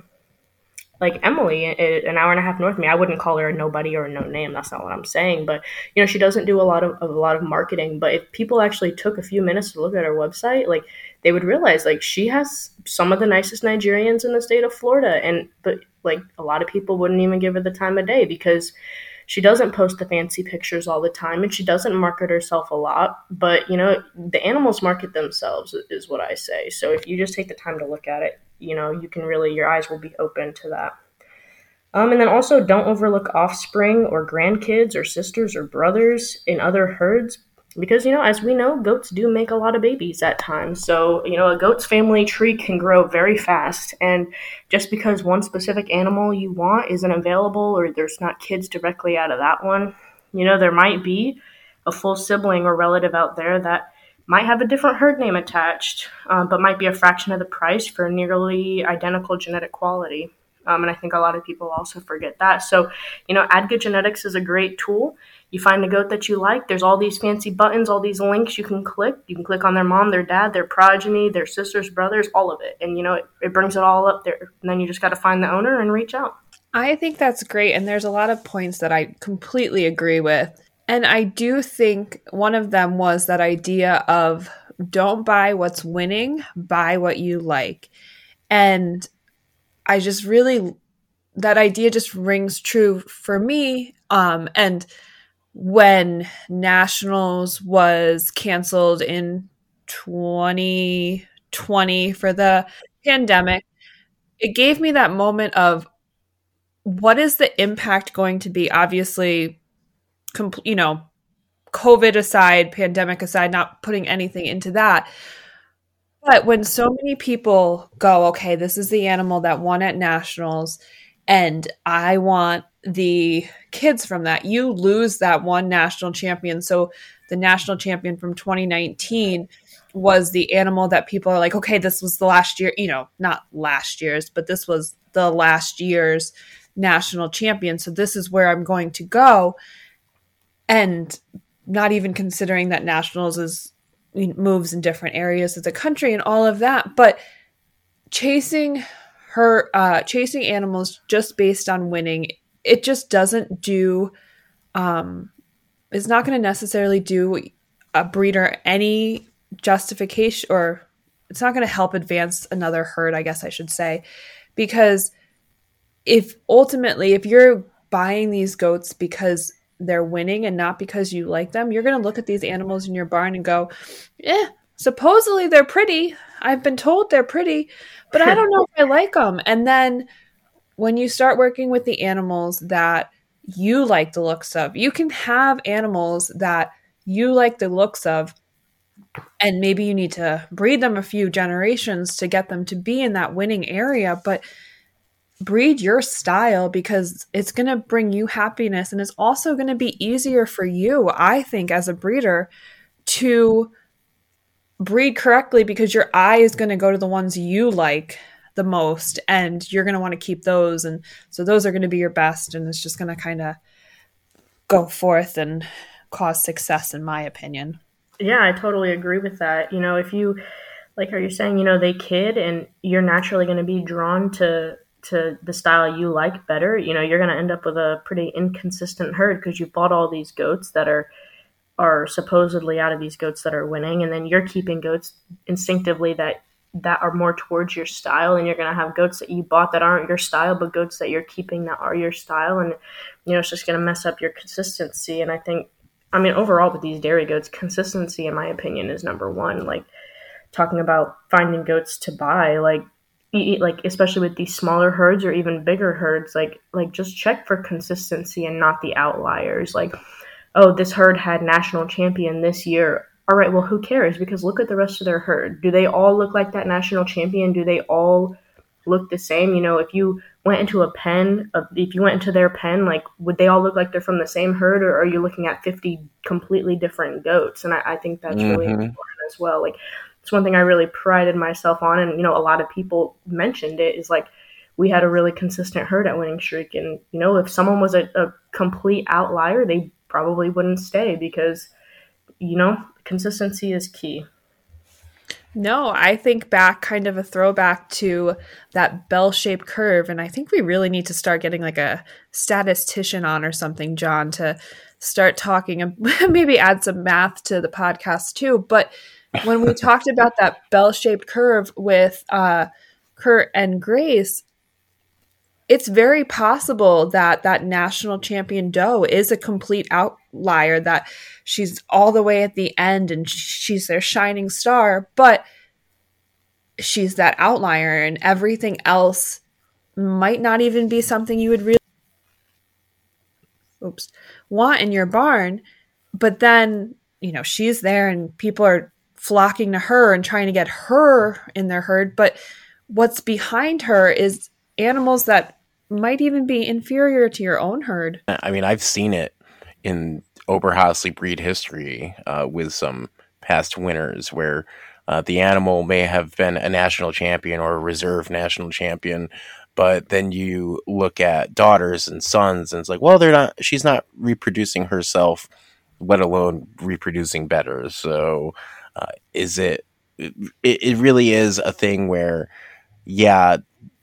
like Emily, an hour and a half north of me, I wouldn't call her a nobody or a no name. That's not what I'm saying. But, you know, she doesn't do a lot of, of a lot of marketing. But if people actually took a few minutes to look at her website, like, they would realize, like, she has some of the nicest Nigerians in the state of Florida. And, but, like, a lot of people wouldn't even give her the time of day, because she doesn't post the fancy pictures all the time, and she doesn't market herself a lot. But, you know, the animals market themselves, is what I say. So if you just take the time to look at it, you know, you can really, your eyes will be open to that. Um, and then also, don't overlook offspring or grandkids or sisters or brothers in other herds, because, you know, as we know, goats do make a lot of babies at times. So, you know, a goat's family tree can grow very fast. And just because one specific animal you want isn't available, or there's not kids directly out of that one, you know, there might be a full sibling or relative out there that might have a different herd name attached, uh, but might be a fraction of the price for nearly identical genetic quality. Um, and I think a lot of people also forget that. So, you know, Add Good Genetics is a great tool. You find a goat that you like. There's all these fancy buttons, all these links you can click. You can click on their mom, their dad, their progeny, their sisters, brothers, all of it. And, you know, it, it brings it all up there. And then you just got to find the owner and reach out. I think that's great. And there's a lot of points that I completely agree with. And I do think one of them was that idea of don't buy what's winning, buy what you like. And I just really, that idea just rings true for me. Um, and when Nationals was canceled in twenty twenty for the pandemic, it gave me that moment of, what is the impact going to be? Obviously, you know, COVID aside, pandemic aside, not putting anything into that. But when so many people go, okay, this is the animal that won at Nationals, and I want the kids from that, you lose that one national champion. So the national champion from twenty nineteen was the animal that people are like, okay, this was the last year, you know, not last year's, but this was the last year's national champion. So this is where I'm going to go. And not even considering that Nationals is moves in different areas of the country and all of that, but chasing her, uh, chasing animals just based on winning, it just doesn't do, um, it's not going to necessarily do a breeder any justification, or it's not going to help advance another herd, I guess I should say, because if ultimately, if you're buying these goats because they're winning and not because you like them, you're going to look at these animals in your barn and go, eh, supposedly they're pretty. I've been told they're pretty, but I don't know if I like them. And then when you start working with the animals that you like the looks of, you can have animals that you like the looks of, and maybe you need to breed them a few generations to get them to be in that winning area. But breed your style because it's going to bring you happiness, and it's also going to be easier for you, I think, as a breeder to breed correctly because your eye is going to go to the ones you like the most, and you're going to want to keep those. And so those are going to be your best, and it's just going to kind of go forth and cause success, in my opinion. Yeah, I totally agree with that. You know, if you, like how you're saying, you know, they kid and you're naturally going to be drawn to to the style you like better, you know, you're going to end up with a pretty inconsistent herd because you bought all these goats that are are supposedly out of these goats that are winning, and then you're keeping goats instinctively that that are more towards your style, and you're going to have goats that you bought that aren't your style, but goats that you're keeping that are your style, and you know, it's just going to mess up your consistency. And I think, I mean, overall with these dairy goats, consistency, in my opinion, is number one. Like, talking about finding goats to buy, like, like especially with these smaller herds or even bigger herds, like, like just check for consistency and not the outliers. Like, oh, this herd had national champion this year. All right, well, who cares? Because look at the rest of their herd. Do they all look like that national champion? Do they all look the same? You know, if you went into a pen, if you went into their pen, like, would they all look like they're from the same herd, or are you looking at fifty completely different goats? And I, I think that's mm-hmm. really important as well. Like, it's one thing I really prided myself on, and, you know, a lot of people mentioned it, is like, we had a really consistent herd at Winning Streak. And, you know, if someone was a, a complete outlier, they probably wouldn't stay because, you know, consistency is key. No, I think back, kind of a throwback to that bell-shaped curve, and I think we really need to start getting like a statistician on or something, John, to start talking and maybe add some math to the podcast too. But when we talked about that bell-shaped curve with uh, Kurt and Grace, it's very possible that that national champion doe is a complete outlier, that she's all the way at the end and she's their shining star, but she's that outlier, and everything else might not even be something you would really oops, want in your barn. But then, you know, she's there and people are flocking to her and trying to get her in their herd. But what's behind her is animals that might even be inferior to your own herd. I mean, I've seen it in Oberhasli breed history uh, with some past winners where uh, the animal may have been a national champion or a reserve national champion, but then you look at daughters and sons and it's like, well, they're not, she's not reproducing herself, let alone reproducing better. So uh, is it, it, it really is a thing where, yeah,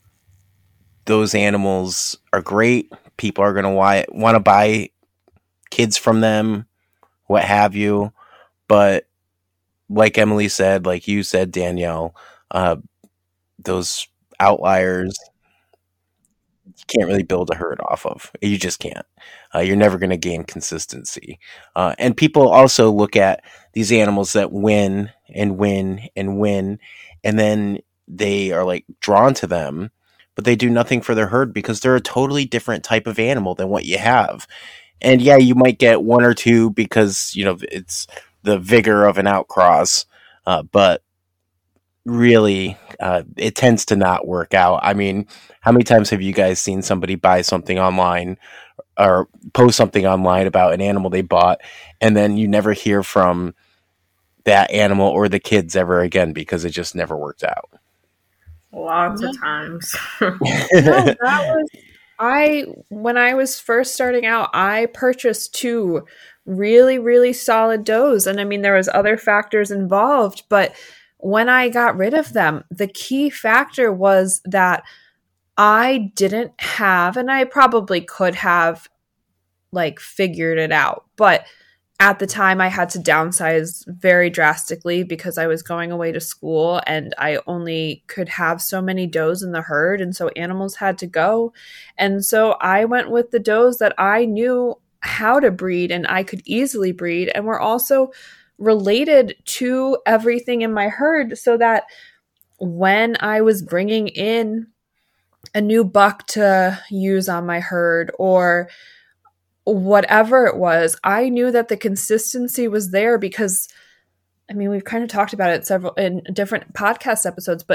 those animals are great. People are going to want to buy kids from them, what have you. But like Emily said, like you said, Danielle, uh, those outliers, you can't really build a herd off of. You just can't. Uh, you're never going to gain consistency. Uh, and people also look at these animals that win and win and win, and then they are like drawn to them, but they do nothing for their herd because they're a totally different type of animal than what you have. And yeah, you might get one or two because, you know, it's the vigor of an outcross, uh, but really, uh, it tends to not work out. I mean, how many times have you guys seen somebody buy something online or post something online about an animal they bought, and then you never hear from that animal or the kids ever again because it just never worked out? Lots of times. No, that was I when I was first starting out, I purchased two really, really solid does. And I mean, there was other factors involved, but when I got rid of them, the key factor was that I didn't have, and I probably could have like figured it out, but at the time I had to downsize very drastically because I was going away to school and I only could have so many does in the herd. And so animals had to go. And so I went with the does that I knew how to breed and I could easily breed, and were also related to everything in my herd, so that when I was bringing in a new buck to use on my herd or whatever it was, I knew that the consistency was there because, I mean, we've kind of talked about it several in different podcast episodes, but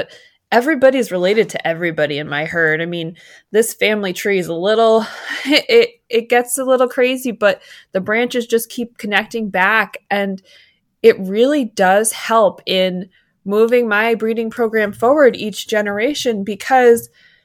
everybody's related to everybody in my herd. I mean, this family tree is a little, it, it gets a little crazy, but the branches just keep connecting back. And it really does help in moving my breeding program forward each generation, because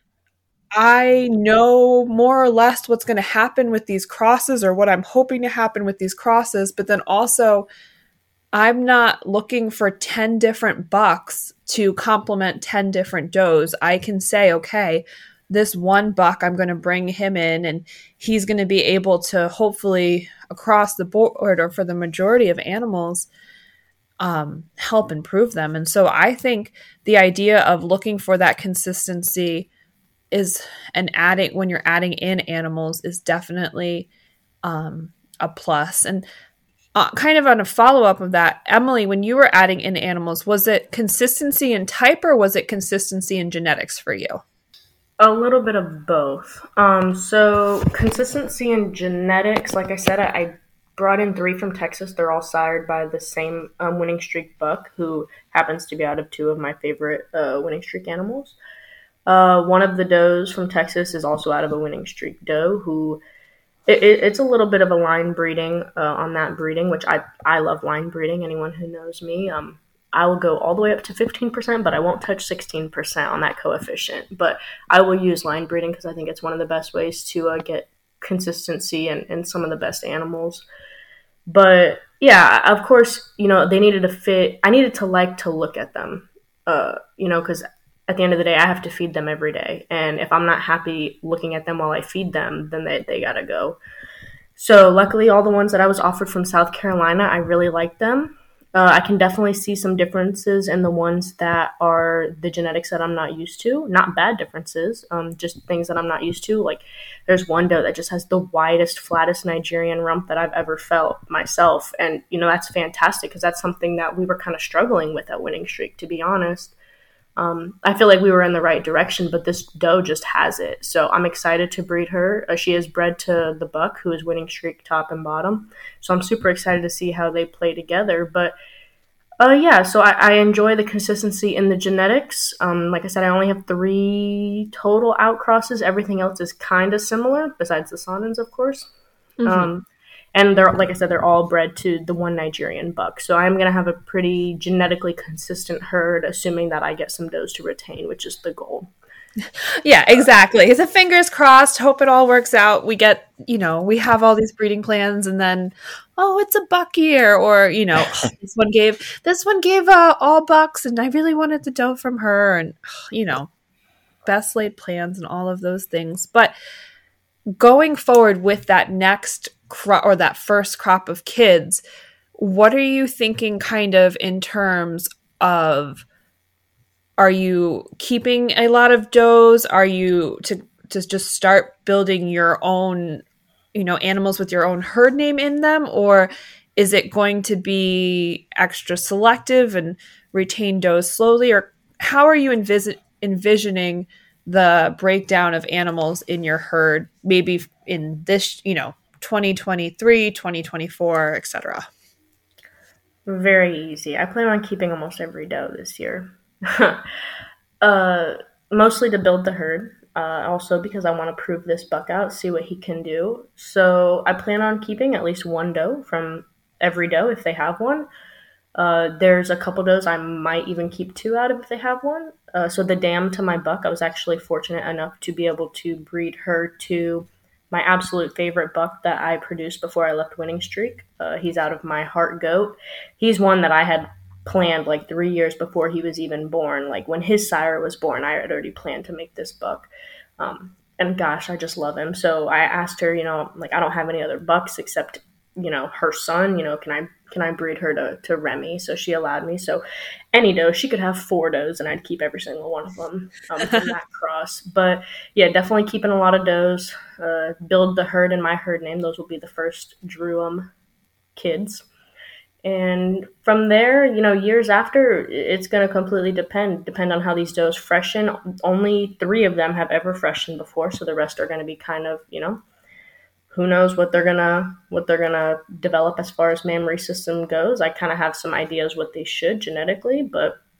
I know more or less what's going to happen with these crosses, or what I'm hoping to happen with these crosses. But then also, I'm not looking for ten different bucks to complement ten different does. I can say, okay, this one buck, I'm going to bring him in, and he's going to be able to hopefully across the board, or for the majority of animals, um, help improve them. And so I think the idea of looking for that consistency is, and adding, when you're adding in animals, is definitely um, a plus. And uh, kind of on a follow-up of that, Emily, when you were adding in animals, was it consistency in type, or was it consistency in genetics for you? A little bit of both. Um, so consistency in genetics, like I said, I, I brought in three from Texas. They're all sired by the same um, winning streak buck, who happens to be out of two of my favorite uh, winning streak animals. Uh, one of the does from Texas is also out of a winning streak doe, who it, it, it's a little bit of a line breeding uh, on that breeding, which I, I love line breeding. Anyone who knows me, um, I will go all the way up to fifteen percent, but I won't touch sixteen percent on that coefficient. But I will use line breeding because I think it's one of the best ways to uh, get consistency and, and some of the best animals. But yeah, of course, you know, they needed to fit. I needed to like to look at them, uh, you know, because at the end of the day, I have to feed them every day. And if I'm not happy looking at them while I feed them, then they, they got to go. So luckily, all the ones that I was offered from South Carolina, I really liked them. Uh, I can definitely see some differences in the ones that are the genetics that I'm not used to. Not bad differences, um, just things that I'm not used to. Like there's one doe that just has the widest, flattest Nigerian rump that I've ever felt myself. And, you know, that's fantastic because that's something that we were kind of struggling with at Winning Streak, to be honest. Um, I feel like we were in the right direction, but this doe just has it. So I'm excited to breed her. Uh, she is bred to the buck, who is Winning Streak top and bottom. So I'm super excited to see how they play together. But uh, yeah, so I, I enjoy the consistency in the genetics. Um, like I said, I only have three total outcrosses. Everything else is kind of similar, besides the Sonans, of course. Mm-hmm. Um, And they're, like I said, they're all bred to the one Nigerian buck. So I'm going to have a pretty genetically consistent herd, assuming that I get some does to retain, which is the goal. Yeah, exactly. It's a fingers crossed. Hope it all works out. We get, you know, we have all these breeding plans, and then, oh, it's a buck year, or you know, this one gave this one gave uh, all bucks, and I really wanted the doe from her, and you know, best laid plans and all of those things. But going forward with that next crop, or that first crop of kids, what are you thinking kind of in terms of, are you keeping a lot of does? Are you to, to just start building your own, you know, animals with your own herd name in them? Or is it going to be extra selective and retain does slowly? Or how are you envis- envisioning the breakdown of animals in your herd, maybe in this, you know, twenty twenty-three, twenty twenty-four, et cetera? Very easy. I plan on keeping almost every doe this year. uh, mostly to build the herd. Uh, also because I want to prove this buck out, see what he can do. So I plan on keeping at least one doe from every doe if they have one. Uh, there's a couple does I might even keep two out of if they have one. Uh, so the dam to my buck, I was actually fortunate enough to be able to breed her to my absolute favorite buck that I produced before I left Winning Streak. Uh, he's out of my heart goat. He's one that I had planned like three years before he was even born. Like when his sire was born, I had already planned to make this buck. Um, and gosh, I just love him. So I asked her, you know, like I don't have any other bucks except, you know, her son, you know, can I can I breed her to, to Remy? So she allowed me. So any doe, she could have four does and I'd keep every single one of them um, from that cross. But yeah, definitely keeping a lot of does. Uh, build the herd in my herd name. Those will be the first Drewum kids. And from there, you know, years after, it's going to completely depend, depend on how these does freshen. Only three of them have ever freshened before. So the rest are going to be kind of, you know, who knows what they're gonna what they're gonna develop as far as mammary system goes. I kind of have some ideas what they should genetically, but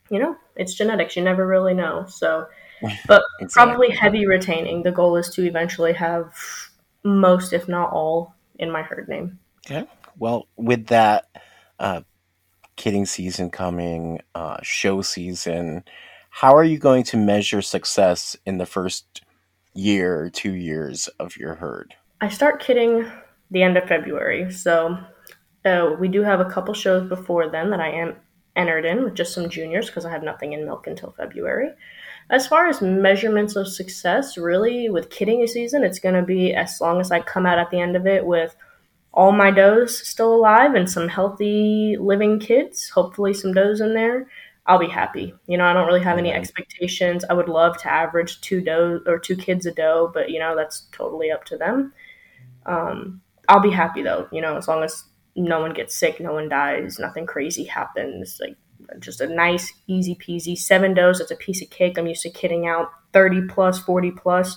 you know, it's genetics. You never really know. So, but Exactly. probably heavy retaining. The goal is to eventually have most, if not all, in my herd name. Okay. Well, with that uh, kidding season coming, uh, show season, how are you going to measure success in the first year or two years of your herd? I start kidding the end of February, so uh, we do have a couple shows before then that I am entered in with just some juniors because I have nothing in milk until February. As far as measurements of success, really with kidding season, it's going to be as long as I come out at the end of it with all my does still alive and some healthy living kids, hopefully some does in there, I'll be happy. You know, I don't really have any Mhm. expectations. I would love to average two doe or two kids a doe, but you know, that's totally up to them. Um, I'll be happy though, you know, as long as no one gets sick, no one dies, nothing crazy happens. Like just a nice, easy peasy seven does. It's a piece of cake. I'm used to kidding out thirty plus, forty plus.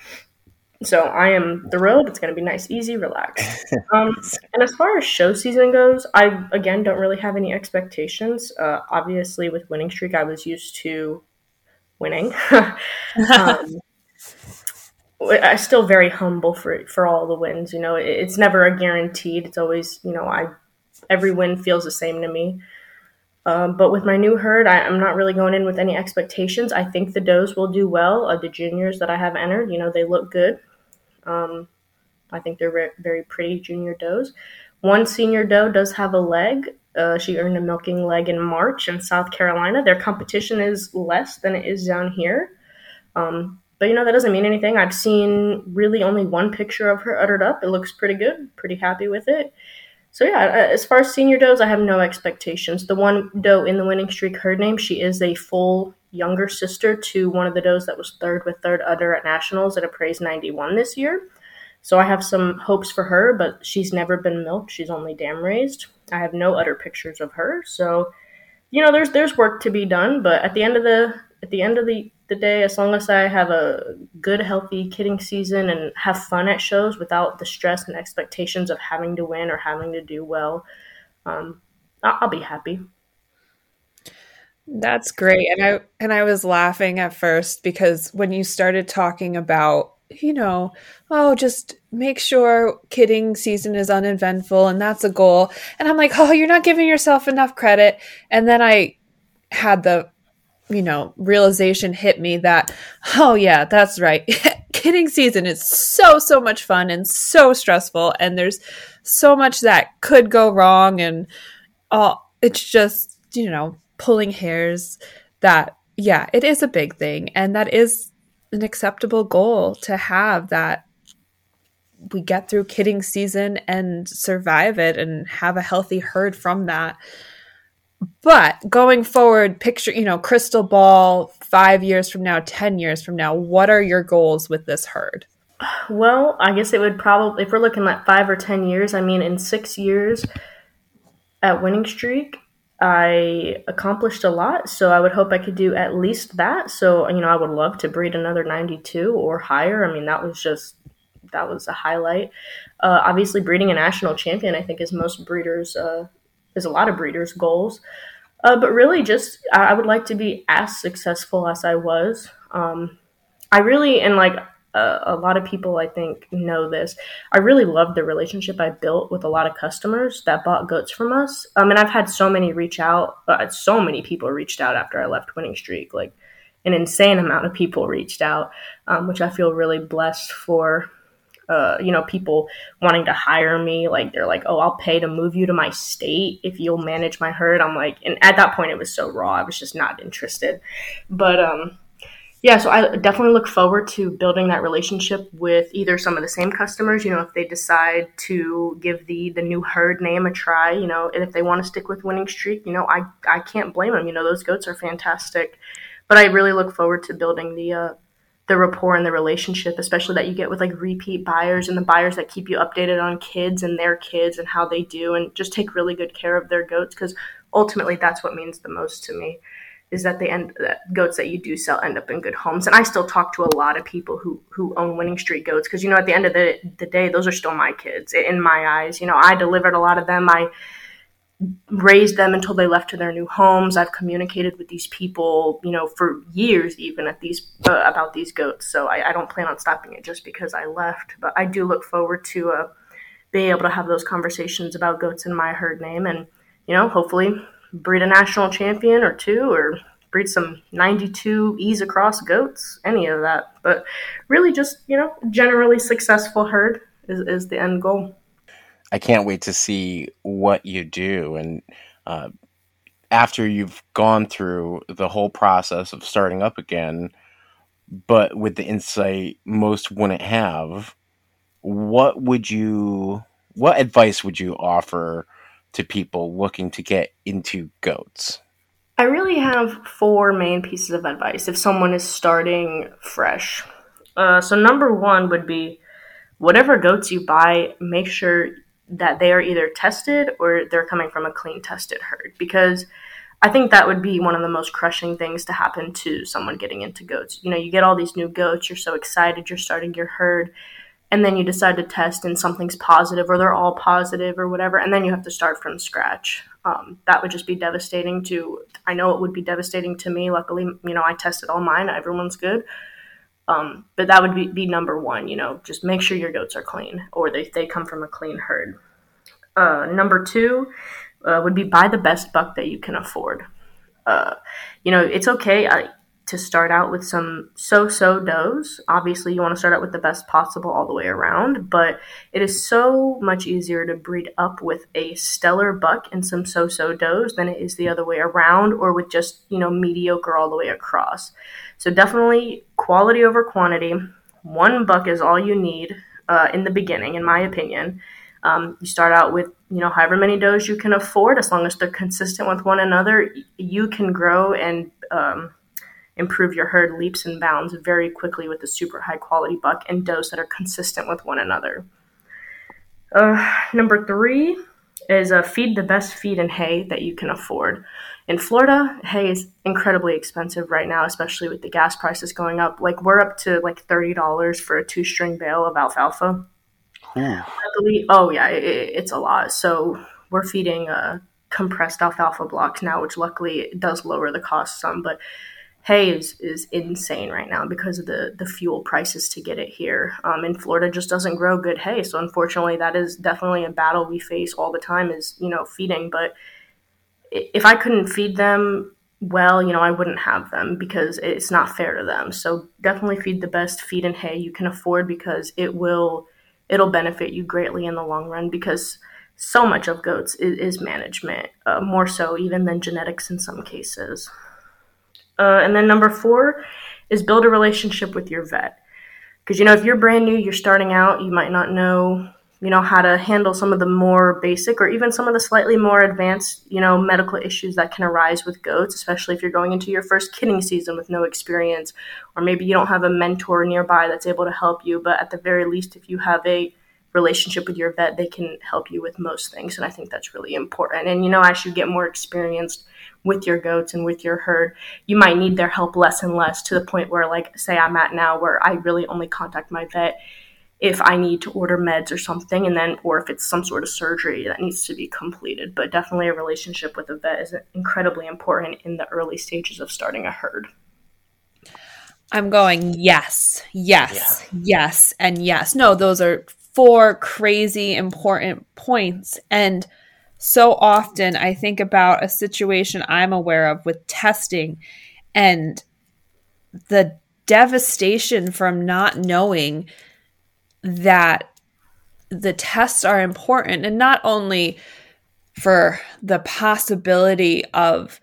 So I am thrilled. It's going to be nice, easy, relaxed. Um, and as far as show season goes, I, again, don't really have any expectations. Uh, obviously, with Winning Streak, I was used to winning. um, I'm still very humble for for all the wins. You know, it, it's never a guaranteed. It's always, you know, I every win feels the same to me. Um, but with my new herd, I, I'm not really going in with any expectations. I think the does will do well. Uh, the juniors that I have entered, you know, they look good. Um, I think they're re- very pretty junior does. One senior doe does have a leg. Uh, she earned a milking leg in March in South Carolina. Their competition is less than it is down here. Um, but, you know, that doesn't mean anything. I've seen really only one picture of her uttered up. It looks pretty good. Pretty happy with it. So, yeah, as far as senior does, I have no expectations. The one doe in the Winning Streak herd name, she is a full younger sister to one of the does that was third with third udder at Nationals at Appraise ninety-one this year. So I have some hopes for her, but she's never been milked. She's only dam raised. I have no udder pictures of her. So, you know, there's there's work to be done, but at the end of the at the end of the, the day, as long as I have a good, healthy kidding season and have fun at shows without the stress and expectations of having to win or having to do well, um, I'll, I'll be happy. That's great. And I and I was laughing at first because when you started talking about, you know, oh, just make sure kidding season is uneventful and that's a goal. And I'm like, oh, you're not giving yourself enough credit. And then I had the, you know, realization hit me that, oh yeah, that's right. Kidding season is so, so much fun and so stressful. And there's so much that could go wrong. And uh, it's just, you know, pulling hairs that, yeah, it is a big thing. And that is an acceptable goal to have, that we get through kidding season and survive it and have a healthy herd from that. But going forward, picture, you know, crystal ball, five years from now, ten years from now, what are your goals with this herd? Well, I guess it would probably, if we're looking at five or ten years, I mean, in six years at Winning Streak, I accomplished a lot, so I would hope I could do at least that. So, you know, I would love to breed another ninety-two or higher. I mean, that was just, that was a highlight. Uh, obviously, breeding a national champion, I think, is most breeders, uh, is a lot of breeders' goals. Uh, but really, just, I would like to be as successful as I was. Um, I really, and like, Uh, a lot of people, I think, know this. I really loved the relationship I built with a lot of customers that bought goats from us. Um, and I've had so many reach out. Uh, so many people reached out after I left Winning Streak. Like an insane amount of people reached out, um, which I feel really blessed for. Uh, you know, people wanting to hire me. Like they're like, "Oh, I'll pay to move you to my state if you'll manage my herd." I'm like, and at that point, it was so raw. I was just not interested. But um. Yeah, so I definitely look forward to building that relationship with either some of the same customers, you know, if they decide to give the the new herd name a try, you know, and if they want to stick with Winning Streak, you know, I, I can't blame them. You know, those goats are fantastic. But I really look forward to building the uh, the rapport and the relationship, especially that you get with like repeat buyers and the buyers that keep you updated on kids and their kids and how they do and just take really good care of their goats, because ultimately that's what means the most to me. Is that the end that goats that you do sell end up in good homes. And I still talk to a lot of people who who own Winning Streak goats because, you know, at the end of the, the day, those are still my kids in my eyes. You know, I delivered a lot of them. I raised them until they left to their new homes. I've communicated with these people, you know, for years even at these uh, about these goats. So I, I don't plan on stopping it just because I left. But I do look forward to uh, being able to have those conversations about goats in my herd name, and you know, hopefully breed a national champion or two, or breed some ninety-two ease across goats, any of that. But really, just you know, generally successful herd is is the end goal. I can't wait to see what you do. And uh, after you've gone through the whole process of starting up again, but with the insight most wouldn't have, what would you, what advice would you offer to people looking to get into goats? I really have four main pieces of advice if someone is starting fresh. Uh, so number one would be, whatever goats you buy, make sure that they are either tested or they're coming from a clean tested herd, because I think that would be one of the most crushing things to happen to someone getting into goats. You know, you get all these new goats, you're so excited, you're starting your herd, and then you decide to test and something's positive, or they're all positive or whatever, and then you have to start from scratch. Um, that would just be devastating to, I know it would be devastating to me. Luckily, you know, I tested all mine, everyone's good. Um, but that would be, be number one, you know, just make sure your goats are clean, or they, they come from a clean herd. Uh, number two uh, would be buy the best buck that you can afford. Uh, you know, it's okay uh, to start out with some so-so does. Obviously, you want to start out with the best possible all the way around, but it is so much easier to breed up with a stellar buck and some so-so does than it is the other way around, or with just, you know, mediocre all the way across. So definitely quality over quantity. One buck is all you need uh, in the beginning, in my opinion. Um, you start out with, you know, however many does you can afford, as long as they're consistent with one another. You can grow and um, improve your herd leaps and bounds very quickly with the super high quality buck and does that are consistent with one another. Uh, number three is uh, feed the best feed and hay that you can afford. In Florida, hay is incredibly expensive right now, especially with the gas prices going up. Like, we're up to like thirty dollars for a two-string bale of alfalfa. I believe, oh yeah, it, it's a lot. So we're feeding uh, compressed alfalfa blocks now, which luckily does lower the cost some. But hay is, is insane right now because of the, the fuel prices to get it here. Um, and Florida just doesn't grow good hay. So unfortunately, that is definitely a battle we face all the time, is, you know, feeding. But if I couldn't feed them well, you know, I wouldn't have them, because it's not fair to them. So definitely feed the best feed and hay you can afford, because it will, it'll benefit you greatly in the long run, because so much of goats is, is management, uh, more so even than genetics in some cases. Uh, and then number four is build a relationship with your vet. Because, you know, if you're brand new, you're starting out, you might not know, you know, how to handle some of the more basic or even some of the slightly more advanced, you know, medical issues that can arise with goats, especially if you're going into your first kidding season with no experience, or maybe you don't have a mentor nearby that's able to help you. But at the very least, if you have a relationship with your vet, they can help you with most things. And I think that's really important. And, you know, as you get more experienced with your goats and with your herd, you might need their help less and less, to the point where, like, say I'm at now, where I really only contact my vet if I need to order meds or something, and then, or if it's some sort of surgery that needs to be completed. But definitely a relationship with a vet is incredibly important in the early stages of starting a herd. I'm going, yes, yes, yeah. yes, and yes. No, those are four crazy important points. And so often I think about a situation I'm aware of with testing and the devastation from not knowing that the tests are important, and not only for the possibility of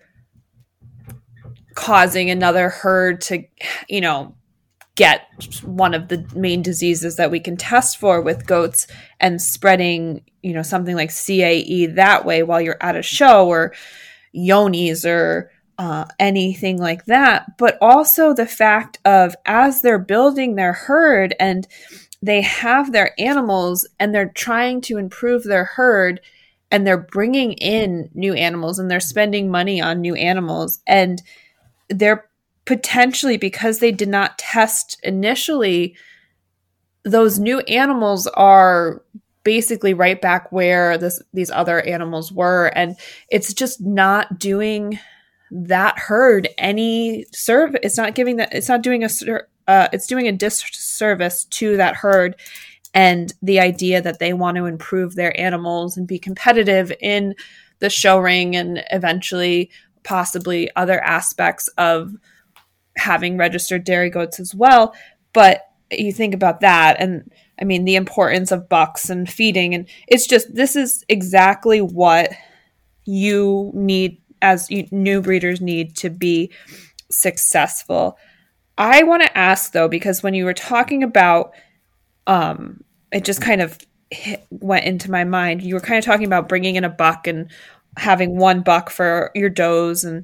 causing another herd to, you know, get one of the main diseases that we can test for with goats and spreading, you know, something like C A E that way while you're at a show, or Yonis, or uh, anything like that. But also the fact of, as they're building their herd and they have their animals and they're trying to improve their herd, and they're bringing in new animals and they're spending money on new animals, and they're potentially, because they did not test initially, those new animals are basically right back where this these other animals were, and it's just not doing that herd any serve. It's not giving that. It's not doing a. Uh, it's doing a disservice to that herd, and the idea that they want to improve their animals and be competitive in the show ring and eventually possibly other aspects of having registered dairy goats as well. But you think about that, and I mean the importance of bucks and feeding, and it's just this is exactly what you need as you, new breeders need to be successful. I want to ask though, because when you were talking about, um, it just kind of hit, went into my mind. You were kind of talking about bringing in a buck and having one buck for your does, and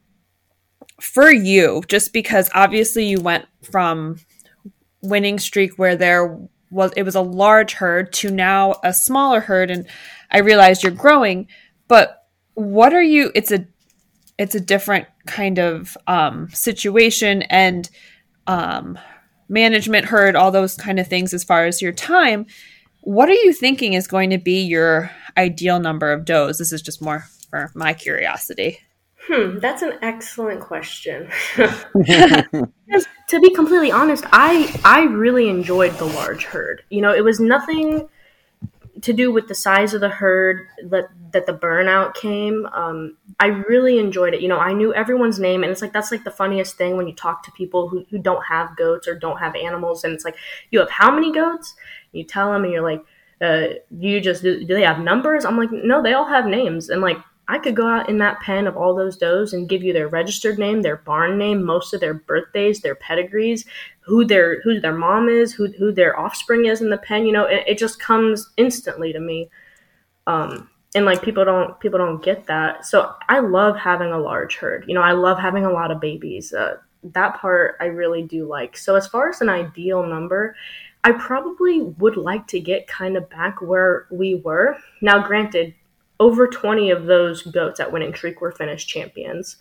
for you, just because obviously you went from winning streak where there was it was a large herd to now a smaller herd, and I realized you're growing, but what are you it's a it's a different kind of um situation and um management herd, all those kind of things as far as your time. What are you thinking is going to be your ideal number of does? This is just more for my curiosity. Hmm, that's an excellent question. Because to be completely honest, I I really enjoyed the large herd. You know, it was nothing to do with the size of the herd that that the burnout came. Um, I really enjoyed it. You know, I knew everyone's name, and it's like that's like the funniest thing when you talk to people who, who don't have goats or don't have animals, and it's like, you have how many goats? You tell them, and you're like, uh, you just do, do they have numbers? I'm like, no, they all have names, and like I could go out in that pen of all those does and give you their registered name, their barn name, most of their birthdays, their pedigrees, who their who their mom is, who who their offspring is in the pen. You know, it, it just comes instantly to me. Um, and like people don't people don't get that. So I love having a large herd. You know, I love having a lot of babies. Uh, that part I really do like. So as far as an ideal number, I probably would like to get kind of back where we were. Now, granted, over twenty of those goats at Winning Streak were finished champions,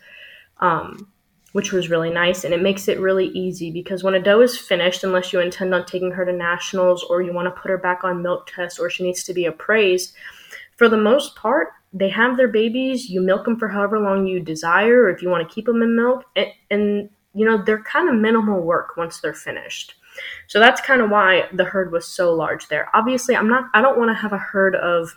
um, which was really nice. And it makes it really easy because when a doe is finished, unless you intend on taking her to nationals or you want to put her back on milk test or she needs to be appraised, for the most part, they have their babies. You milk them for however long you desire, or if you want to keep them in milk. And, and you know, they're kind of minimal work once they're finished. So that's kind of why the herd was so large there. Obviously, I'm not, I don't want to have a herd of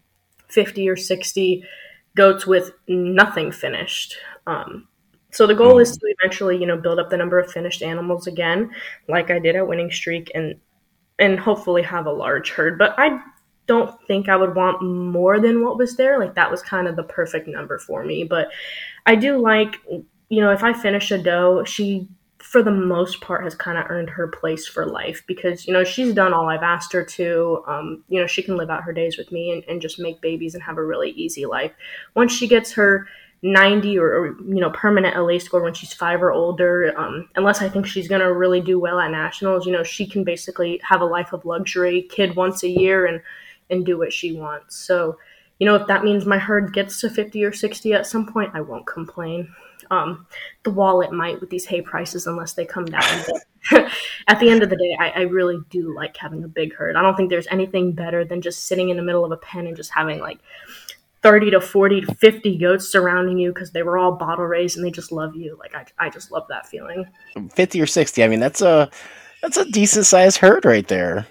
fifty or sixty goats with nothing finished. Um, so the goal is to eventually, you know, build up the number of finished animals again, like I did at Winning Streak, and and hopefully have a large herd. But I don't think I would want more than what was there. Like that was kind of the perfect number for me. But I do like, you know, if I finish a doe, she for the most part has kind of earned her place for life because, you know, she's done all I've asked her to. Um, you know, she can live out her days with me and, and just make babies and have a really easy life. Once she gets her ninety or, or you know, permanent L A score when she's five or older, um, unless I think she's going to really do well at nationals, you know, she can basically have a life of luxury, kid once a year and, and do what she wants. So, you know, if that means my herd gets to fifty or sixty at some point, I won't complain. Um, the wallet might with these hay prices unless they come down. But at the end of the day, I, I really do like having a big herd. I don't think there's anything better than just sitting in the middle of a pen and just having like thirty to forty to fifty goats surrounding you because they were all bottle raised and they just love you. Like I, I just love that feeling. fifty or sixty. I mean, that's a, that's a decent sized herd right there.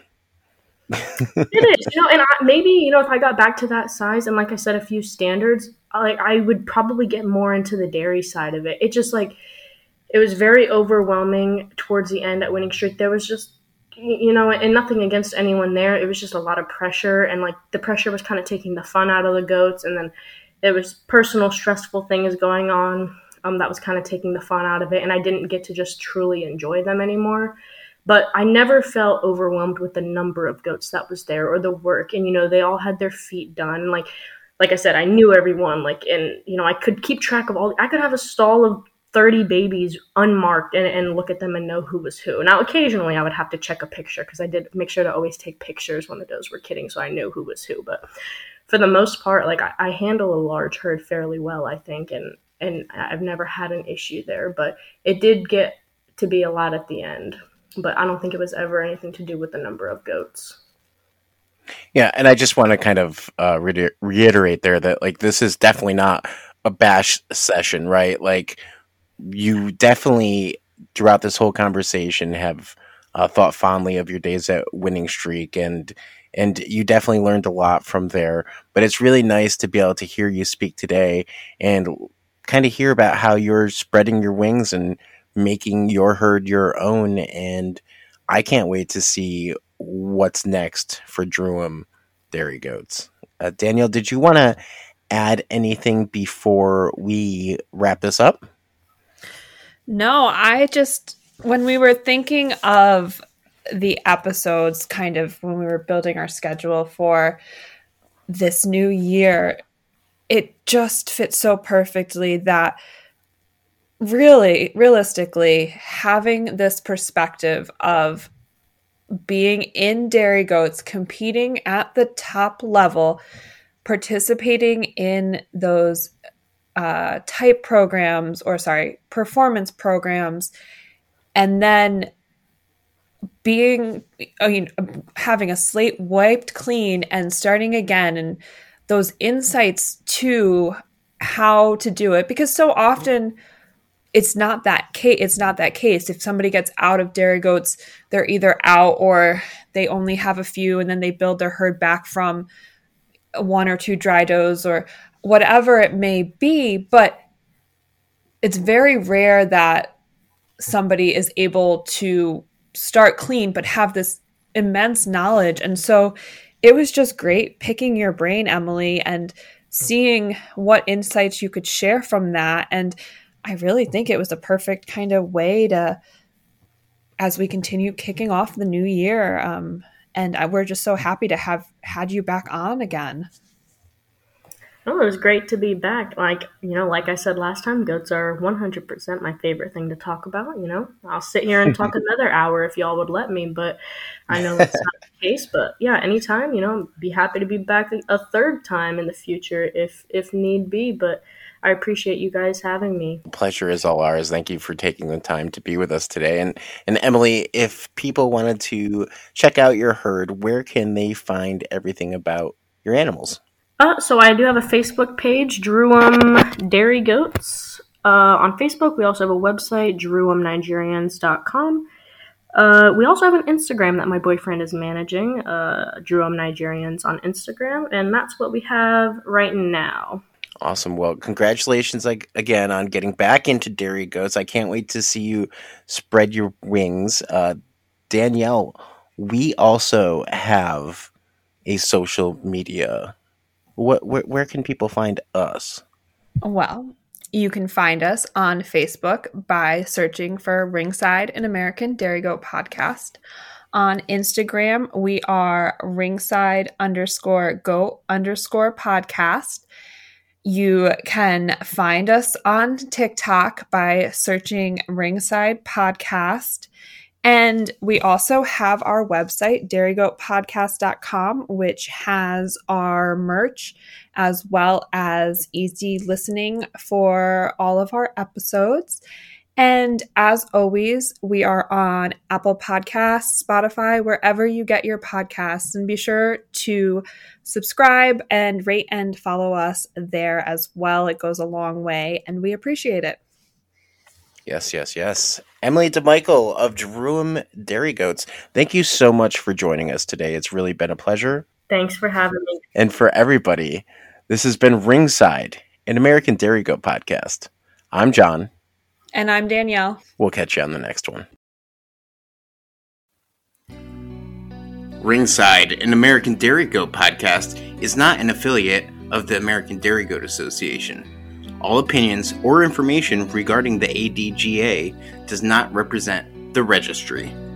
It is, you know, and I, maybe, you know, if I got back to that size and like I said, a few standards, like I would probably get more into the dairy side of it. It just like, it was very overwhelming towards the end at Winning Streak. There was just, you know, and nothing against anyone there. It was just a lot of pressure and like the pressure was kind of taking the fun out of the goats. And then there was personal stressful things going on um, that was kind of taking the fun out of it. And I didn't get to just truly enjoy them anymore. But I never felt overwhelmed with the number of goats that was there or the work. And, you know, they all had their feet done. Like, like I said, I knew everyone. Like, and, you know, I could keep track of all. I could have a stall of thirty babies unmarked and, and look at them and know who was who. Now, occasionally I would have to check a picture because I did make sure to always take pictures when the does were kidding. So I knew who was who. But for the most part, like I, I handle a large herd fairly well, I think. And, and I've never had an issue there. But it did get to be a lot at the end. But I don't think it was ever anything to do with the number of goats. Yeah, and I just want to kind of uh, re- reiterate there that like this is definitely not a bash session, right? Like you definitely throughout this whole conversation have uh, thought fondly of your days at Winning Streak, and and you definitely learned a lot from there. But it's really nice to be able to hear you speak today and kind of hear about how you're spreading your wings and making your herd your own. And I can't wait to see what's next for Drewum Dairy Goats. Uh, Danielle, did you want to add anything before we wrap this up? No, I just, when we were thinking of the episodes, kind of when we were building our schedule for this new year, it just fits so perfectly that really, realistically, having this perspective of being in Dairy Goats, competing at the top level, participating in those uh, type programs, or sorry, performance programs, and then being, I mean, having a slate wiped clean and starting again, and those insights to how to do it, because so often it's not that case. It's not that case. If somebody gets out of Dairy Goats, they're either out or they only have a few, and then they build their herd back from one or two dry does or whatever it may be. But it's very rare that somebody is able to start clean but have this immense knowledge. And so it was just great picking your brain, Emily, and seeing what insights you could share from that. And I really think it was a perfect kind of way to, as we continue kicking off the new year. Um, and I, we're just so happy to have had you back on again. Oh, it was great to be back. Like, you know, like I said last time, goats are one hundred percent my favorite thing to talk about. You know, I'll sit here and talk another hour if y'all would let me, but I know that's not the case. But yeah, anytime, you know, be happy to be back a third time in the future if if need be. But I appreciate you guys having me. Pleasure is all ours. Thank you for taking the time to be with us today. And and Emily, if people wanted to check out your herd, where can they find everything about your animals? Uh, so I do have a Facebook page, Drewum Dairy Goats. Uh, on Facebook, we also have a website, drewum nigerians dot com. Uh, we also have an Instagram that my boyfriend is managing, uh, Drewum Nigerians on Instagram, and that's what we have right now. Awesome. Well, congratulations like, again on getting back into Dairy Goats. I can't wait to see you spread your wings. Uh, Danielle, we also have a social media. What where, where can people find us? Well, you can find us on Facebook by searching for Ringside, an American Dairy Goat Podcast. On Instagram, we are ringside underscore goat underscore podcast. You can find us on TikTok by searching Ringside Podcast. And we also have our website, dairy goat podcast dot com, which has our merch as well as easy listening for all of our episodes. And as always, we are on Apple Podcasts, Spotify, wherever you get your podcasts. And be sure to subscribe and rate and follow us there as well. It goes a long way, and we appreciate it. Yes, yes, yes. Emily DeMichael of Drewum Dairy Goats, thank you so much for joining us today. It's really been a pleasure. Thanks for having me. And for everybody, this has been Ringside, an American Dairy Goat Podcast. I'm John. And I'm Danielle. We'll catch you on the next one. Ringside, an American Dairy Goat Podcast, is not an affiliate of the American Dairy Goat Association. All opinions or information regarding the A D G A does not represent the registry.